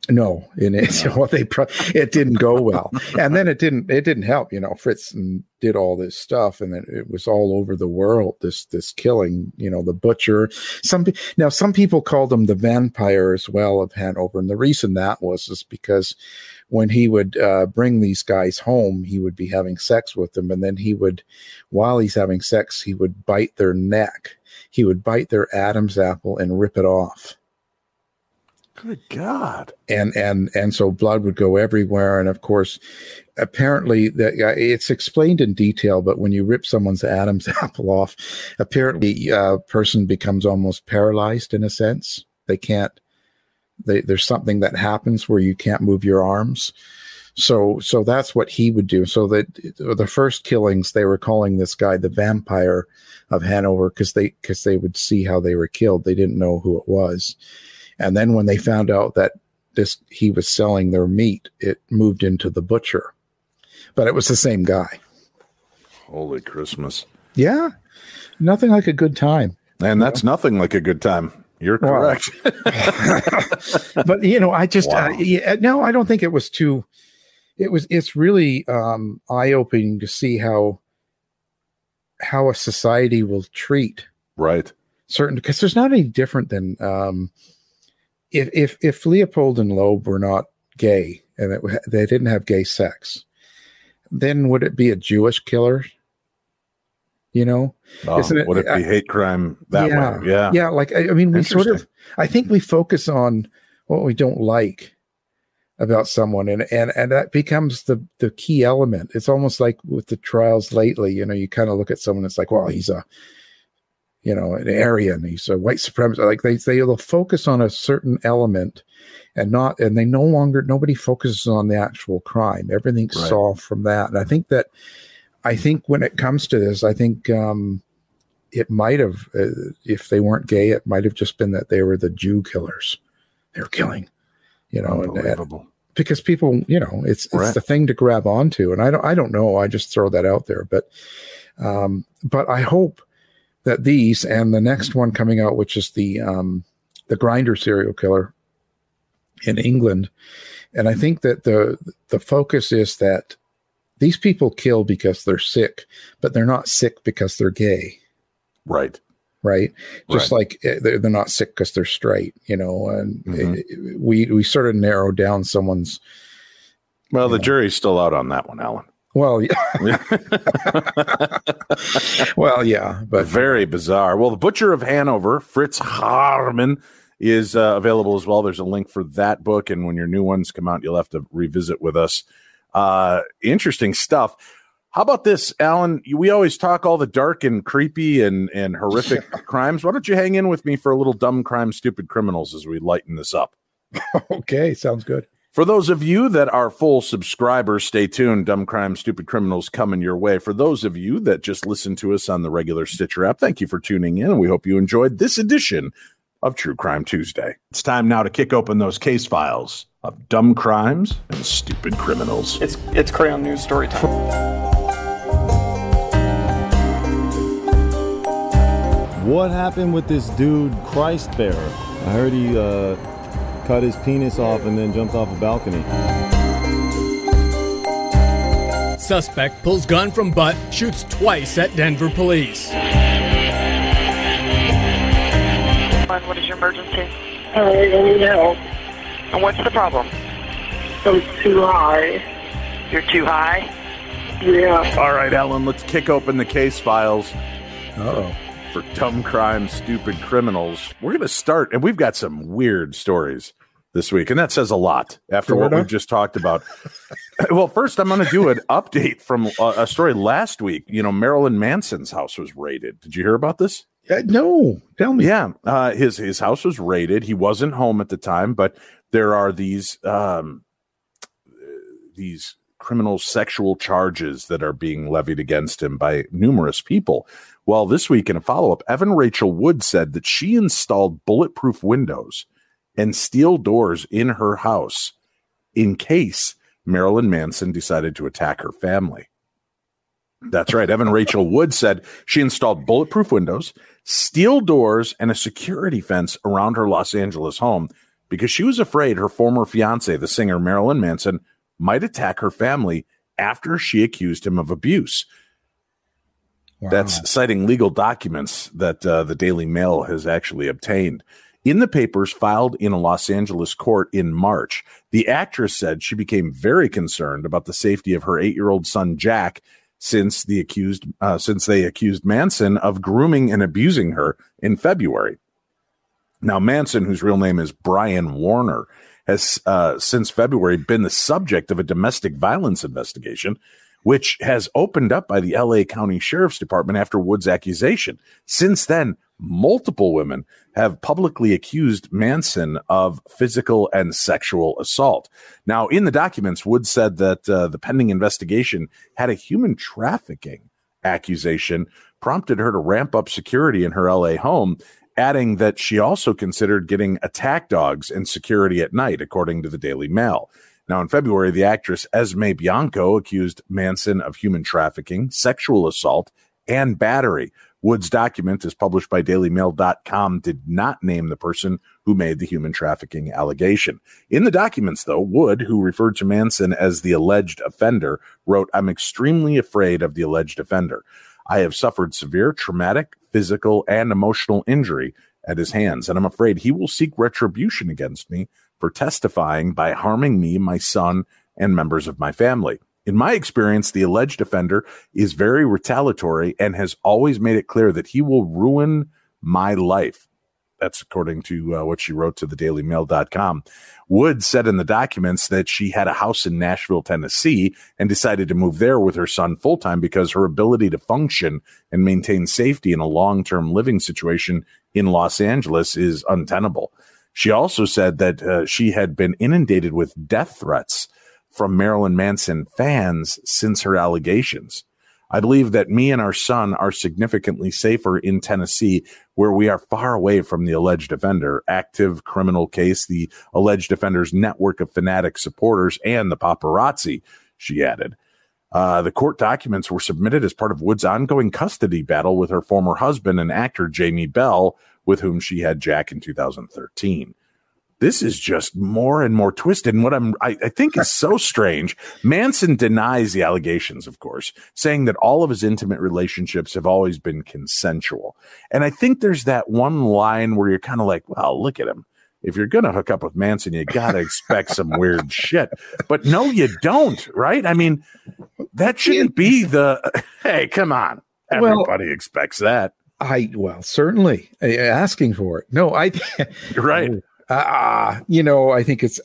No, it didn't go well, and then it didn't help. Fritz did all this stuff, and it was all over the world. This killing, the butcher. Some people called him the vampire as well of Hanover, and the reason that was is because when he would bring these guys home, he would be having sex with them, and then while he's having sex, he would bite their neck. He would bite their Adam's apple and rip it off. Good God. And so blood would go everywhere. And of course, apparently it's explained in detail, but when you rip someone's Adam's apple off, apparently a person becomes almost paralyzed in a sense. There's something that happens where you can't move your arms. So that's what he would do. So that the first killings, they were calling this guy the vampire of Hanover because they would see how they were killed. They didn't know who it was. And then when they found out that he was selling their meat, it moved into the butcher. But it was the same guy. Holy Christmas. Yeah. Nothing like a good time. And that's nothing like a good time. You're correct. But, I just, no, I don't think it was too, it's really eye-opening to see how a society will treat. Right. Certain, because there's not any different than, If Leopold and Loeb were not gay and they didn't have gay sex, then would it be a Jewish killer? Would it be hate crime that way? Yeah. Yeah. Like, I think we focus on what we don't like about someone and that becomes the key element. It's almost like with the trials lately, you kind of look at someone, it's like, well, he's an Aryan, he's a white supremacist. Like they'll focus on a certain element and they nobody focuses on the actual crime. Everything's solved from that. And I think when it comes to this, I think it might have, if they weren't gay, it might have just been that they were the Jew killers. They were killing, Unbelievable. Because people, it's the thing to grab onto. And I don't know. I just throw that out there, but I hope that these and the next one coming out, which is the Grinder serial killer in England. And I think that the focus is that these people kill because they're sick, but they're not sick because they're gay. Right. Right. Just like they're not sick because they're straight, and we sort of narrow down someone's. Well, the jury's still out on that one, Alan. Well, yeah. Well, yeah, but very bizarre. Well, the Butcher of Hanover, Fritz Haarmann, is available as well. There's a link for that book, and when your new ones come out, you'll have to revisit with us. Interesting stuff. How about this, Alan? We always talk all the dark and creepy and horrific crimes. Why don't you hang in with me for a little dumb crime, stupid criminals as we lighten this up? Okay, sounds good. For those of you that are full subscribers, stay tuned. Dumb Crime, Stupid Criminals coming your way. For those of you that just listen to us on the regular Stitcher app, thank you for tuning in, and we hope you enjoyed this edition of True Crime Tuesday. It's time now to kick open those case files of dumb crimes and stupid criminals. It's Crayon News story time. What happened with this dude, Christ Bearer? I heard he cut his penis off and then jumped off a balcony. Suspect pulls gun from butt, shoots twice at Denver police. What is your emergency? I need help. And what's the problem? I'm too high. You're too high? Yeah. All right, Alan, let's kick open the case files. Uh-oh. For dumb crime, stupid criminals. We're going to start, and we've got some weird stories this week, and that says a lot after what we've just talked about. Well, first, I'm going to do an update from a story last week. Marilyn Manson's house was raided. Did you hear about this? No, tell me. Yeah, his house was raided. He wasn't home at the time, but there are these criminal sexual charges that are being levied against him by numerous people. Well, this week in a follow-up, Evan Rachel Wood said that she installed bulletproof windows and steel doors in her house in case Marilyn Manson decided to attack her family. That's right. Evan Rachel Wood said she installed bulletproof windows, steel doors, and a security fence around her Los Angeles home because she was afraid her former fiance, the singer Marilyn Manson, might attack her family after she accused him of abuse. Wow. That's citing legal documents that the Daily Mail has actually obtained. In the papers filed in a Los Angeles court in March, the actress said she became very concerned about the safety of her 8-year-old son, Jack, since they accused Manson of grooming and abusing her in February. Now, Manson, whose real name is Brian Warner, has since February been the subject of a domestic violence investigation, which has opened up by the LA County Sheriff's Department after Wood's accusation. Since then, multiple women have publicly accused Manson of physical and sexual assault. Now, in the documents, Wood said that the pending investigation had a human trafficking accusation prompted her to ramp up security in her LA home, adding that she also considered getting attack dogs and security at night, according to the Daily Mail. Now, in February, the actress Esme Bianco accused Manson of human trafficking, sexual assault, and battery. Wood's document, as published by DailyMail.com, did not name the person who made the human trafficking allegation. In the documents, though, Wood, who referred to Manson as the alleged offender, wrote, "I'm extremely afraid of the alleged offender. I have suffered severe traumatic, physical, and emotional injury at his hands, and I'm afraid he will seek retribution against me for testifying by harming me, my son, and members of my family. In my experience, the alleged offender is very retaliatory and has always made it clear that he will ruin my life." That's according to what she wrote to the DailyMail.com. Wood said in the documents that she had a house in Nashville, Tennessee, and decided to move there with her son full-time because her ability to function and maintain safety in a long-term living situation in Los Angeles is untenable. She also said that she had been inundated with death threats from Marilyn Manson fans since her allegations. "I believe that me and our son are significantly safer in Tennessee, where we are far away from the alleged offender, active criminal case, the alleged offender's network of fanatic supporters, and the paparazzi," she added. The court documents were submitted as part of Wood's ongoing custody battle with her former husband and actor Jamie Bell, with whom she had Jack in 2013. This is just more and more twisted. And what I think is so strange, Manson denies the allegations, of course, saying that all of his intimate relationships have always been consensual. And I think there's that one line where you're kind of like, well, look at him. If you're going to hook up with Manson, you got to expect some weird shit. But no, you don't, right? I mean, that shouldn't be hey, come on. Everybody expects that. Certainly asking for it. No, right. I think it's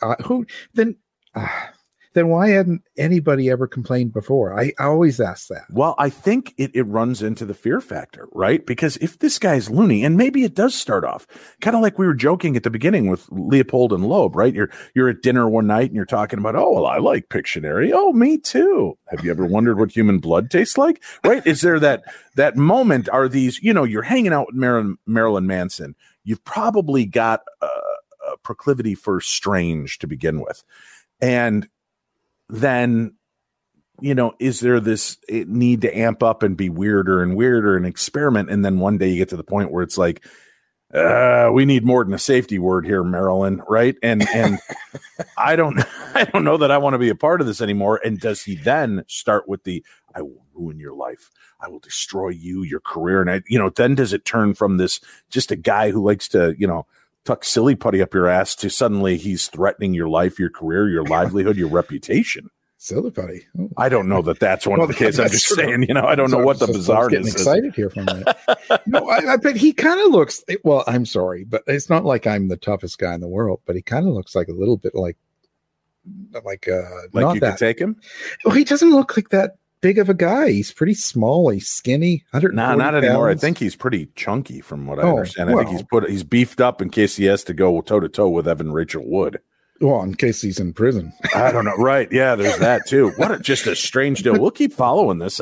then why hadn't anybody ever complained before? I always ask that. Well, I think it runs into the fear factor, right? Because if this guy's loony, and maybe it does start off kind of like we were joking at the beginning with Leopold and Loeb, right? You're at dinner one night and you're talking about, oh, well, I like Pictionary. Oh, me too. Have you ever wondered what human blood tastes like? Right? Is there that moment? Are these, you're hanging out with Marilyn Manson. You've probably got a proclivity for strange to begin with. And then, is there this need to amp up and be weirder and weirder and experiment? And then one day you get to the point where it's like, we need more than a safety word here, Marilyn, right? And I don't know that I want to be a part of this anymore. And does he then start with I will ruin your life, I will destroy you, your career, and then does it turn from this just a guy who likes to tuck silly putty up your ass to suddenly he's threatening your life, your career, your livelihood, your reputation? Silly putty. Oh. I don't know that that's one of the cases. I'm just saying, I don't know what the bizarreness is. Excited here from that. No, I bet he kind of looks. Well, I'm sorry, but it's not like I'm the toughest guy in the world. But he kind of looks like a little bit like you could take him. Well, he doesn't look like that big of a guy. He's pretty small. He's skinny. Not anymore. I think he's pretty chunky, from what I understand. I think he's beefed up in case he has to go toe to toe with Evan Rachel Wood. Well, in case he's in prison. I don't know. Right. Yeah, there's that too. Just a strange deal. We'll keep following this.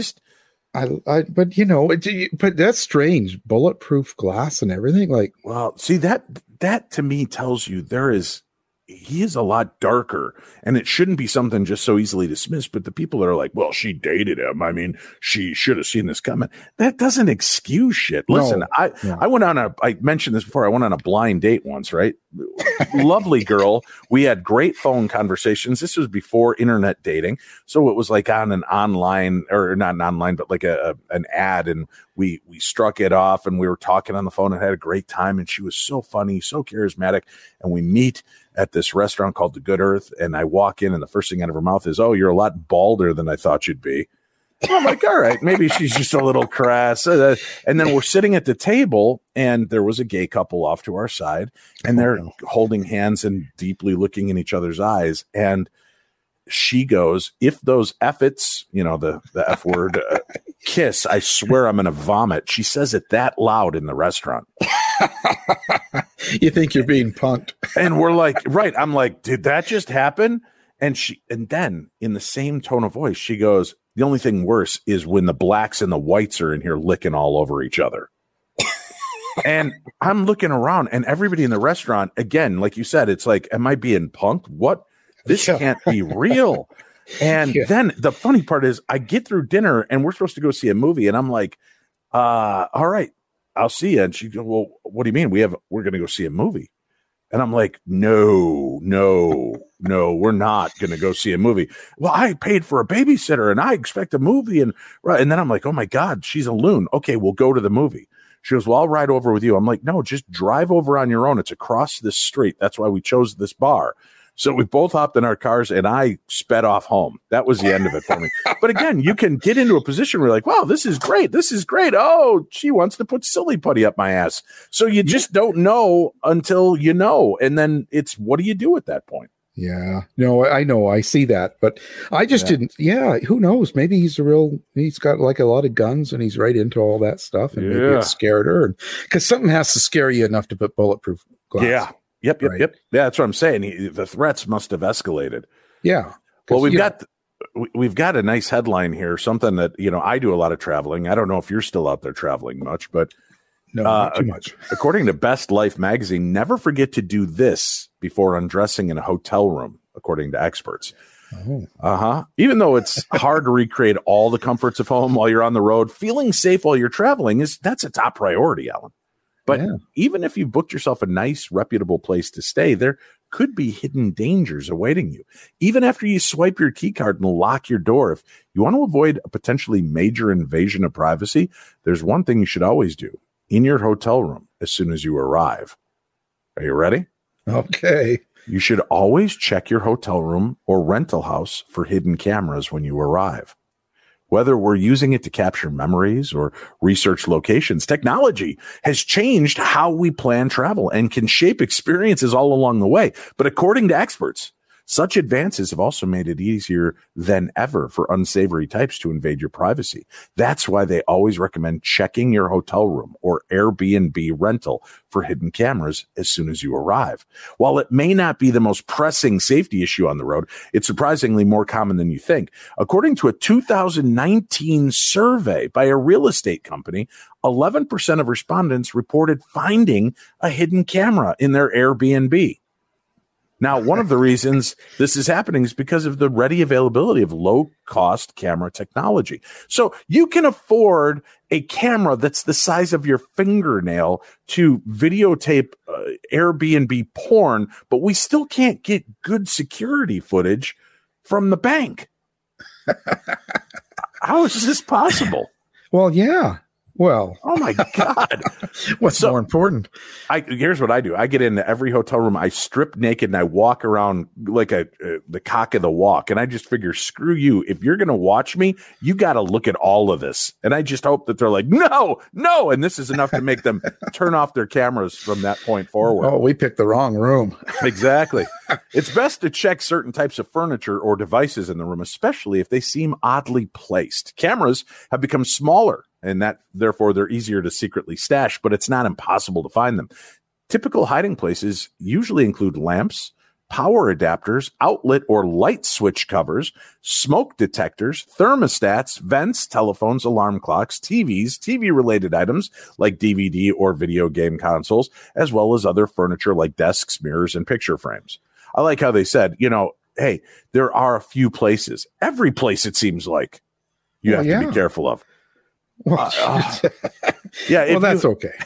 But that's strange. Bulletproof glass and everything. Well, see, that to me tells you he is a lot darker, and it shouldn't be something just so easily dismissed. But the people that are like, well, she dated him. I mean, she should have seen this coming. That doesn't excuse shit. Listen, I mentioned this before. I went on a blind date once, right? lovely girl. We had great phone conversations. This was before internet dating. So it was like on an online, or not an online, but like an ad. And we struck it off and we were talking on the phone and had a great time. And she was so funny, so charismatic. And we meet at this restaurant called The Good Earth. And I walk in and the first thing out of her mouth is, "Oh, you're a lot balder than I thought you'd be." I'm like, all right, maybe she's just a little crass. And then we're sitting at the table, and there was a gay couple off to our side, and they're holding hands and deeply looking in each other's eyes. And she goes, "If those effits," the F word, kiss, I swear I'm going to vomit. She says it that loud in the restaurant. You think you're being punked. And we're like, right. I'm like, did that just happen? And then in the same tone of voice, she goes, "The only thing worse is when the blacks and the whites are in here licking all over each other." And I'm looking around, and everybody in the restaurant, again, like you said, it's like, am I being punked? What? This can't be real. And then the funny part is I get through dinner and we're supposed to go see a movie. And I'm like, all right, I'll see you. And she goes, "Well, what do you mean? We're going to go see a movie." And I'm like, no, we're not going to go see a movie. "Well, I paid for a babysitter and I expect a movie." And then I'm like, oh my God, she's a loon. Okay, we'll go to the movie. She goes, "Well, I'll ride over with you." I'm like, "No, just drive over on your own. It's across this street. That's why we chose this bar." So we both hopped in our cars and I sped off home. That was the end of it for me. But again, you can get into a position where you're like, "Wow, this is great. This is great. Oh, she wants to put silly putty up my ass." So you just don't know until you know. And then it's, what do you do at that point? Yeah, no, I know. I see that, but I just didn't. Yeah. Who knows? Maybe he's got like a lot of guns and he's right into all that stuff. And maybe it scared her, because something has to scare you enough to put bulletproof glass. Yeah. Yep. Yeah, that's what I'm saying. The threats must have escalated. Yeah. Well, we've got a nice headline here. Something that, I do a lot of traveling. I don't know if you're still out there traveling much, but no, not too much. According to Best Life magazine, never forget to do this before undressing in a hotel room, according to experts. Even though it's hard to recreate all the comforts of home while you're on the road, feeling safe while you're traveling that's a top priority, Alan. But even if you've booked yourself a nice, reputable place to stay, there could be hidden dangers awaiting you. Even after you swipe your key card and lock your door, if you want to avoid a potentially major invasion of privacy, there's one thing you should always do in your hotel room as soon as you arrive. Are you ready? Okay. You should always check your hotel room or rental house for hidden cameras when you arrive. Whether we're using it to capture memories or research locations, technology has changed how we plan travel and can shape experiences all along the way. But according to experts, such advances have also made it easier than ever for unsavory types to invade your privacy. That's why they always recommend checking your hotel room or Airbnb rental for hidden cameras as soon as you arrive. While it may not be the most pressing safety issue on the road, it's surprisingly more common than you think. According to a 2019 survey by a real estate company, 11% of respondents reported finding a hidden camera in their Airbnb. Now, one of the reasons this is happening is because of the ready availability of low-cost camera technology. So you can afford a camera that's the size of your fingernail to videotape Airbnb porn, but we still can't get good security footage from the bank. How is this possible? Well, yeah. Well, oh my God. What's more important? Here's what I do. I get into every hotel room. I strip naked and I walk around like the cock of the walk. And I just figure, screw you. If you're going to watch me, you got to look at all of this. And I just hope that they're like, no. And this is enough to make them turn off their cameras from that point forward. Oh, we picked the wrong room. Exactly. It's best to check certain types of furniture or devices in the room, especially if they seem oddly placed. Cameras have become smaller, and therefore they're easier to secretly stash, but it's not impossible to find them. Typical hiding places usually include lamps, power adapters, outlet or light switch covers, smoke detectors, thermostats, vents, telephones, alarm clocks, TVs, TV-related items like DVD or video game consoles, as well as other furniture like desks, mirrors, and picture frames. I like how they said, hey, there are a few places. Every place, it seems like, you have to be careful of. Well, yeah. Well, that's okay.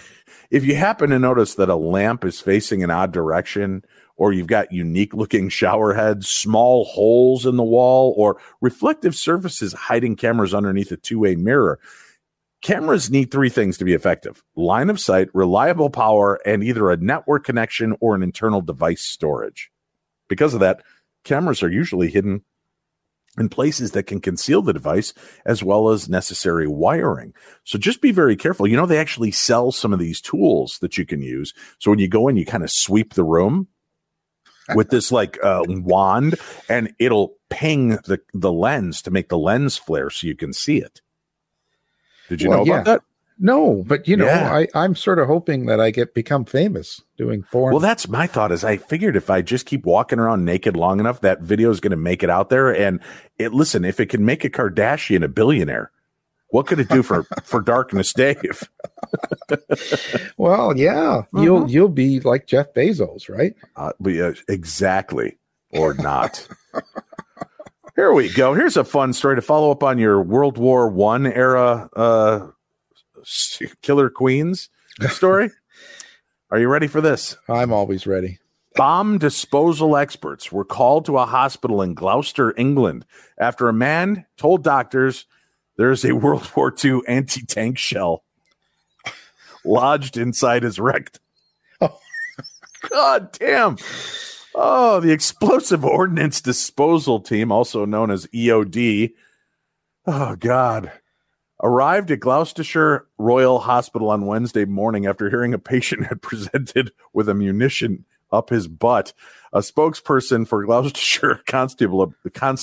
if you happen to notice that a lamp is facing an odd direction, or you've got unique looking shower heads, small holes in the wall, or reflective surfaces hiding cameras underneath a two-way mirror, cameras need three things to be effective: line of sight, reliable power, and either a network connection or an internal device storage. Because of that, cameras are usually hidden in places that can conceal the device, as well as necessary wiring. So just be very careful. You know, they actually sell some of these tools that you can use. So when you go in, you kind of sweep the room with this like wand, and it'll ping the lens to make the lens flare so you can see it. Did you know about that? No, but I'm sort of hoping that I become famous doing porn. Well, that's my thought. Is I figured if I just keep walking around naked long enough, that video is going to make it out there. And listen, if it can make a Kardashian a billionaire, what could it do for Darkness Dave? Well, yeah, you'll be like Jeff Bezos, right? Exactly, or not. Here we go. Here's a fun story to follow up on your World War I era Killer Queens story. Are you ready for this? I'm always ready. Bomb disposal experts were called to a hospital in Gloucester, England, after a man told doctors there's a World War II anti-tank shell lodged inside his rectum. Oh. God damn. Oh, the Explosive Ordnance Disposal Team, also known as EOD, oh, God, arrived at Gloucestershire Royal Hospital on Wednesday morning after hearing a patient had presented with a munition up his butt. A spokesperson for Gloucestershire Constabulary,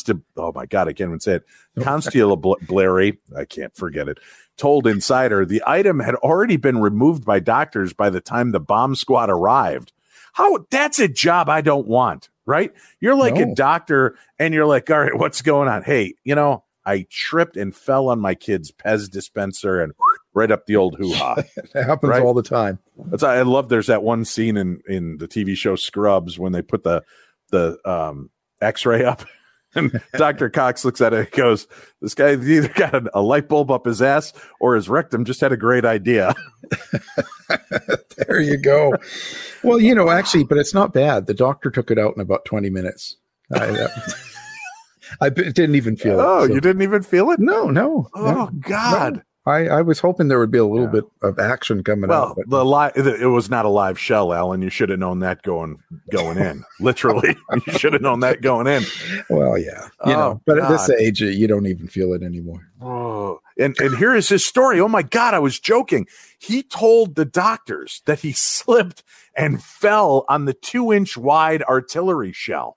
I can't forget it, told Insider the item had already been removed by doctors by the time the bomb squad arrived. That's a job I don't want, right? You're like a doctor and you're like, all right, what's going on? Hey, I tripped and fell on my kid's Pez dispenser and right up the old hoo-ha. It happens all the time. I love there's that one scene in the TV show Scrubs when they put the X-ray up and Dr. Cox looks at it and goes, this guy either got a light bulb up his ass or his rectum just had a great idea. There you go. Well, actually, but it's not bad. The doctor took it out in about 20 minutes. I didn't even feel it. Oh, you didn't even feel it? No. Oh, God. No. I was hoping there would be a little bit of action coming out. Well, it was not a live shell, Alan. You should have known that going in. Literally, you should have known that going in. Well, yeah, but at this age, you don't even feel it anymore. Oh, and here is his story. Oh my God, I was joking. He told the doctors that he slipped and fell on the 2-inch wide artillery shell.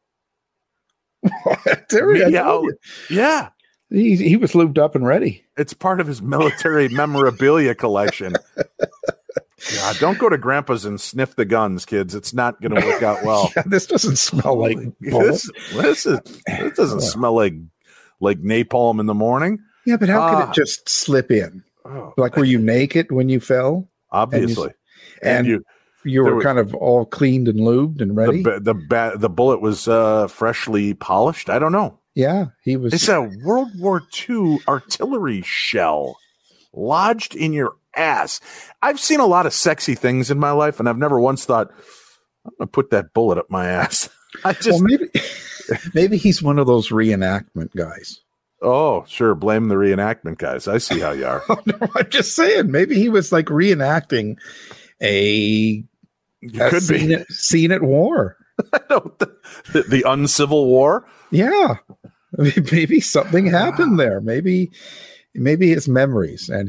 Yeah. He was lubed up and ready. It's part of his military memorabilia collection. God, don't go to Grandpa's and sniff the guns, kids. It's not going to work out well. Yeah, this doesn't smell like this doesn't smell like napalm in the morning. Yeah, but how could it just slip in? Like, were you naked when you fell? Obviously, and you were kind of all cleaned and lubed and ready. The bullet was freshly polished. I don't know. Yeah, he was. It's a World War II artillery shell lodged in your ass. I've seen a lot of sexy things in my life, and I've never once thought, I'm going to put that bullet up my ass. Maybe he's one of those reenactment guys. Oh, sure. Blame the reenactment guys. I see how you are. Oh, no, I'm just saying. Maybe he was like reenacting a scene at war. The uncivil war. Yeah, maybe something happened there. Maybe his memories, and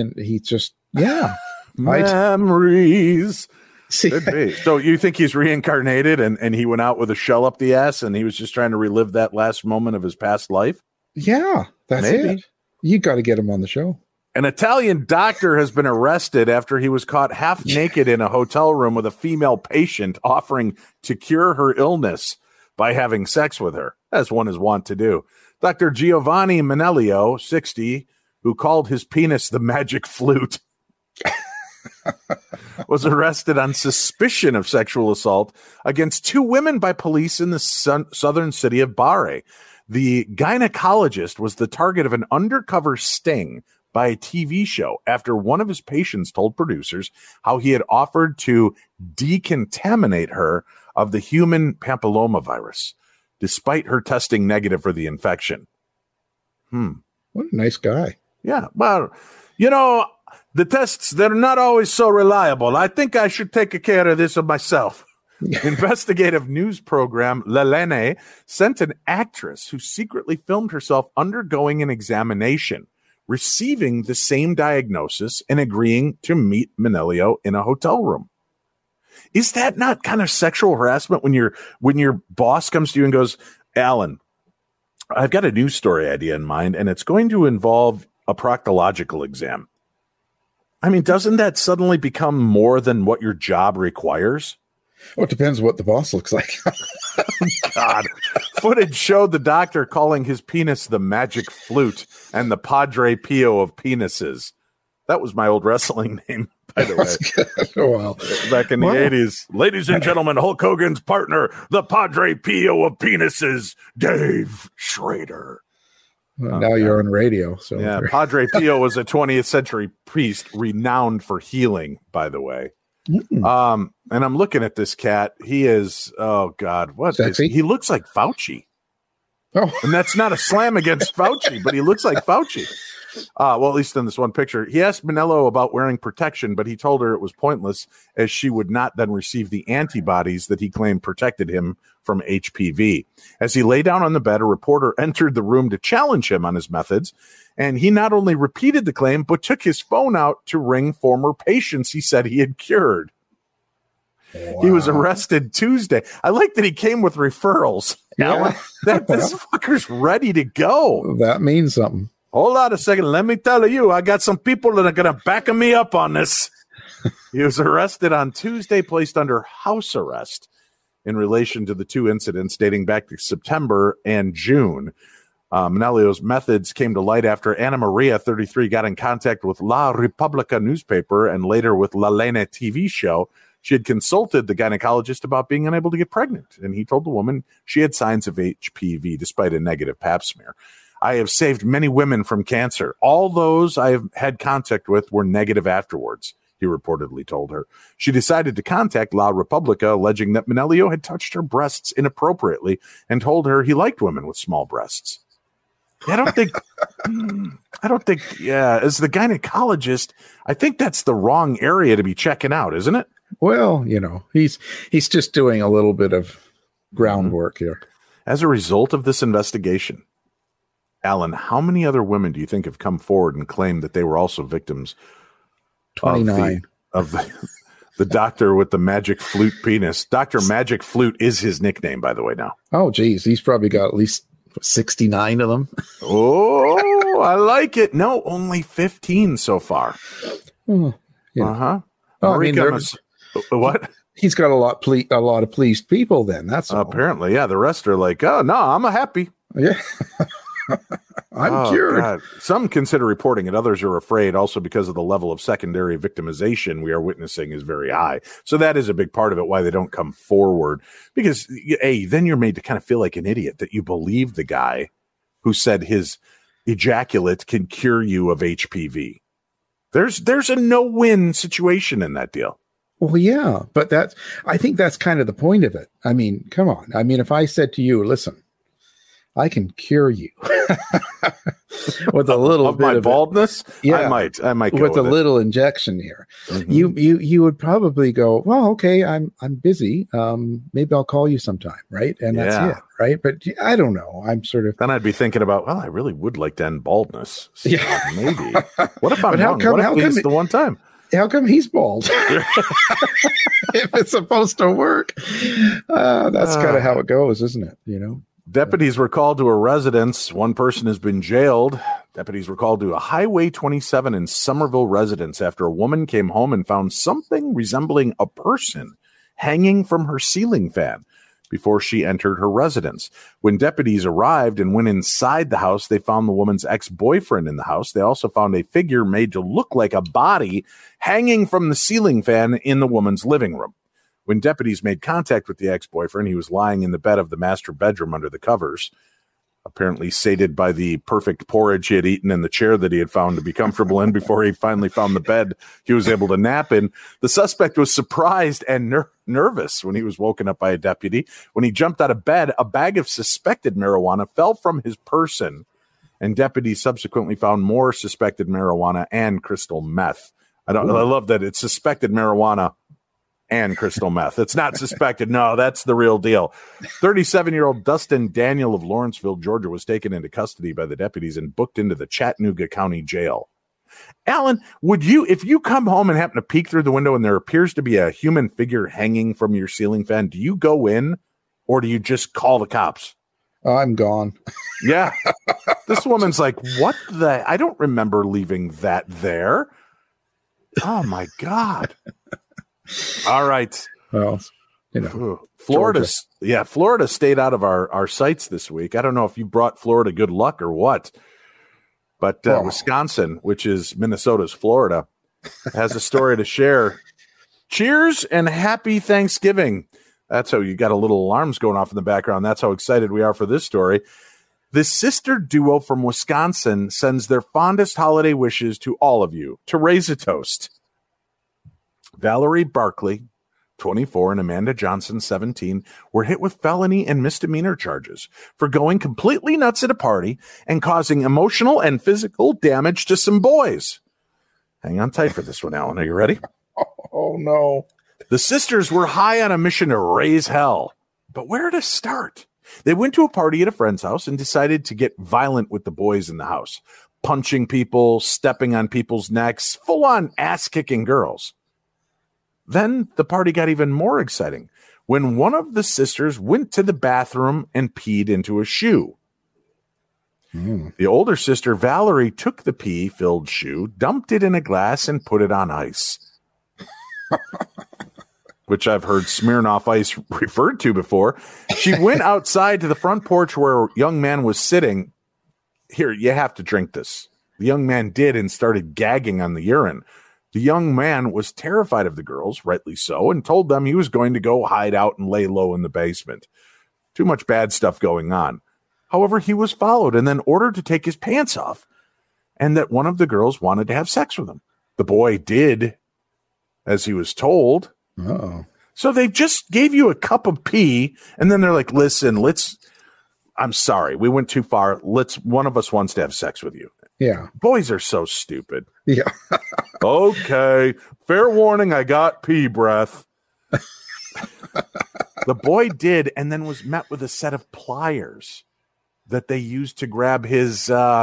memories. Could be. So you think he's reincarnated, and he went out with a shell up the ass, and he was just trying to relive that last moment of his past life? Yeah, that's it. You got to get him on the show. An Italian doctor has been arrested after he was caught half naked in a hotel room with a female patient offering to cure her illness by having sex with her, as one is wont to do. Dr. Giovanni Manelio, 60, who called his penis the magic flute, was arrested on suspicion of sexual assault against 2 women by police in the southern city of Bari. The gynecologist was the target of an undercover sting by a TV show after one of his patients told producers how he had offered to decontaminate her of the human papillomavirus, despite her testing negative for the infection. What a nice guy. Yeah, well, the tests, they're not always so reliable. I think I should take care of this myself. Investigative news program L'Elene sent an actress who secretly filmed herself undergoing an examination, receiving the same diagnosis and agreeing to meet Manelio in a hotel room. Is that not kind of sexual harassment when your boss comes to you and goes, Alan, I've got a news story idea in mind, and it's going to involve a proctological exam. I mean, doesn't that suddenly become more than what your job requires? Well, it depends what the boss looks like. God. Footage showed the doctor calling his penis the magic flute and the Padre Pio of penises. That was my old wrestling name, by the way. Wow. Back in the 80s. Ladies and gentlemen, Hulk Hogan's partner, the Padre Pio of penises, Dave Schrader. Well, now you're on radio. So yeah, Padre Pio was a 20th century priest renowned for healing, by the way. And I'm looking at this cat. He is, oh God, he looks like Fauci. Oh. And that's not a slam against Fauci, but he looks like Fauci. Well, at least in this one picture. He asked Manello about wearing protection, but he told her it was pointless as she would not then receive the antibodies that he claimed protected him from HPV. As he lay down on the bed, a reporter entered the room to challenge him on his methods. And he not only repeated the claim, but took his phone out to ring former patients he said he had cured. Wow. He was arrested Tuesday. I like that he came with referrals. Yeah. This fucker's ready to go. That means something. Hold on a second. Let me tell you, I got some people that are going to back me up on this. He was arrested on Tuesday, placed under house arrest in relation to the two incidents dating back to September and June. Manelio's methods came to light after Anna Maria, 33, got in contact with La Repubblica newspaper and later with L'Elene TV show. She had consulted the gynecologist about being unable to get pregnant, and he told the woman she had signs of HPV despite a negative pap smear. I have saved many women from cancer. All those I have had contact with were negative afterwards, he reportedly told her. She decided to contact La Repubblica, alleging that Manelio had touched her breasts inappropriately and told her he liked women with small breasts. I don't think, as the gynecologist, I think that's the wrong area to be checking out, isn't it? Well, he's just doing a little bit of groundwork here. As a result of this investigation, Alan, how many other women do you think have come forward and claimed that they were also victims 29 of the doctor with the magic flute penis? Dr. Magic Flute is his nickname, by the way, now. Oh, geez. He's probably got at least 69 of them. Oh, I like it. No, only 15 so far. Yeah. Uh-huh. Oh, I mean, what? He's got a lot of pleased people then. That's all. Apparently, yeah. The rest are like, oh, no, I'm happy. Yeah. I'm cured. God. Some consider reporting it. Others are afraid also because of the level of secondary victimization we are witnessing is very high. So that is a big part of it, why they don't come forward. Because, then you're made to kind of feel like an idiot that you believe the guy who said his ejaculate can cure you of HPV. There's a no-win situation in that deal. Well, yeah, but I think that's kind of the point of it. I mean, come on. I mean, if I said to you, listen, I can cure you with a little of bit my of baldness. Yeah, I might go with a little injection here. Mm-hmm. You would probably go, well, okay, I'm busy. Maybe I'll call you sometime, right? And that's it, right? But I don't know. I'm sort of. Then I'd be thinking about, well, I really would like to end baldness. So yeah, maybe. What if I'm wrong? What if it's the one time? How come he's bald? If it's supposed to work, that's kind of how it goes, isn't it? Deputies were called to a residence. One person has been jailed. Deputies were called to a Highway 27 in Somerville residence after a woman came home and found something resembling a person hanging from her ceiling fan before she entered her residence. When deputies arrived and went inside the house, they found the woman's ex-boyfriend in the house. They also found a figure made to look like a body hanging from the ceiling fan in the woman's living room. When deputies made contact with the ex-boyfriend, he was lying in the bed of the master bedroom under the covers. apparently sated by the perfect porridge he had eaten in the chair that he had found to be comfortable in before he finally found the bed he was able to nap in. The suspect was surprised and nervous when he was woken up by a deputy. When he jumped out of bed, a bag of suspected marijuana fell from his person, and deputies subsequently found more suspected marijuana and crystal meth. I love that it's suspected marijuana and crystal meth. It's not suspected. No, that's the real deal. 37-year-old Dustin Daniel of Lawrenceville, Georgia, was taken into custody by the deputies and booked into the Chattanooga County Jail. Alan, would you, if you come home and happen to peek through the window and there appears to be a human figure hanging from your ceiling fan, do you go in or do you just call the cops? I'm gone. Yeah. This woman's like, what the? I don't remember leaving that there. Oh, my God. All right. Well, you know, Florida stayed out of our sights this week. I don't know if you brought Florida good luck or what, but Wisconsin, which is Minnesota's Florida, has a story to share. Cheers and happy Thanksgiving. That's how you got a little alarms going off in the background. That's how excited we are for this story. The sister duo from Wisconsin sends their fondest holiday wishes to all of you. To raise a toast, Valerie Barkley, 24, and Amanda Johnson, 17, were hit with felony and misdemeanor charges for going completely nuts at a party and causing emotional and physical damage to some boys. Hang on tight for this one, Alan. Are you ready? Oh, no. The sisters were high on a mission to raise hell. But where to start? They went to a party at a friend's house and decided to get violent with the boys in the house, punching people, stepping on people's necks, full-on ass-kicking girls. Then the party got even more exciting when one of the sisters went to the bathroom and peed into a shoe. The older sister, Valerie, took the pee-filled shoe, dumped it in a glass, and put it on ice. Which I've heard Smirnoff Ice referred to before. She went outside to the front porch where a young man was sitting. Here, you have to drink this. The young man did and started gagging on the urine. The young man was terrified of the girls, rightly so, and told them he was going to go hide out and lay low in the basement. Too much bad stuff going on. However, he was followed and then ordered to take his pants off, and that one of the girls wanted to have sex with him. The boy did, as he was told. Oh. So they just gave you a cup of pee, and then they're like, listen, I'm sorry, we went too far. One of us wants to have sex with you. Yeah. Boys are so stupid. Yeah. Okay. Fair warning, I got pee breath. The boy did, and then was met with a set of pliers that they used to grab his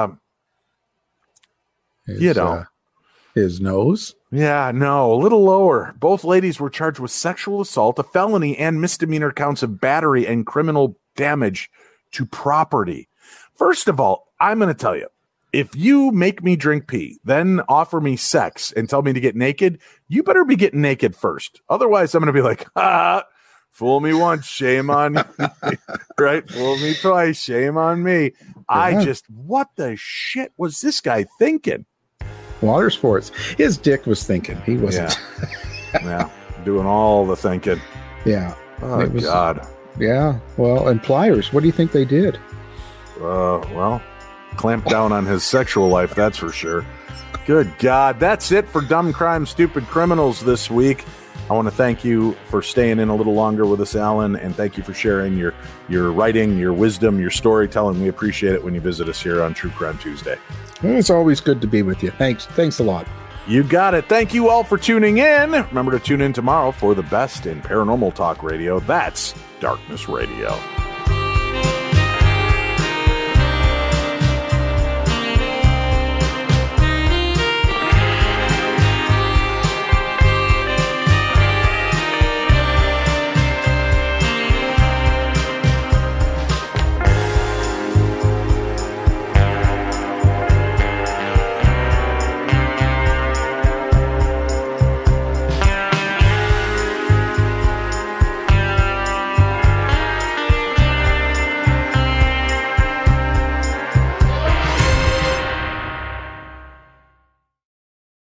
his nose. Yeah, no, a little lower. Both ladies were charged with sexual assault, a felony, and misdemeanor counts of battery and criminal damage to property. First of all, I'm going to tell you, if you make me drink pee, then offer me sex and tell me to get naked, you better be getting naked first. Otherwise, I'm going to be like, fool me once, shame on me. Right? Fool me twice, shame on me. Yeah. What the shit was this guy thinking? Water sports. His dick was thinking. He wasn't. Yeah. Doing all the thinking. Yeah. Oh, God. Yeah. Well, and pliers. What do you think they did? Well, clamp down on his sexual life, that's for sure. Good God. That's it for Dumb Crime, Stupid Criminals this week. I want to thank you for staying in a little longer with us, Alan, and thank you for sharing your writing, your wisdom, your storytelling. We appreciate it when you visit us here on True Crime Tuesday. It's always good to be with you. Thanks a lot. You got it. Thank you all for tuning in. Remember to tune in tomorrow for the best in paranormal talk radio. That's Darkness Radio.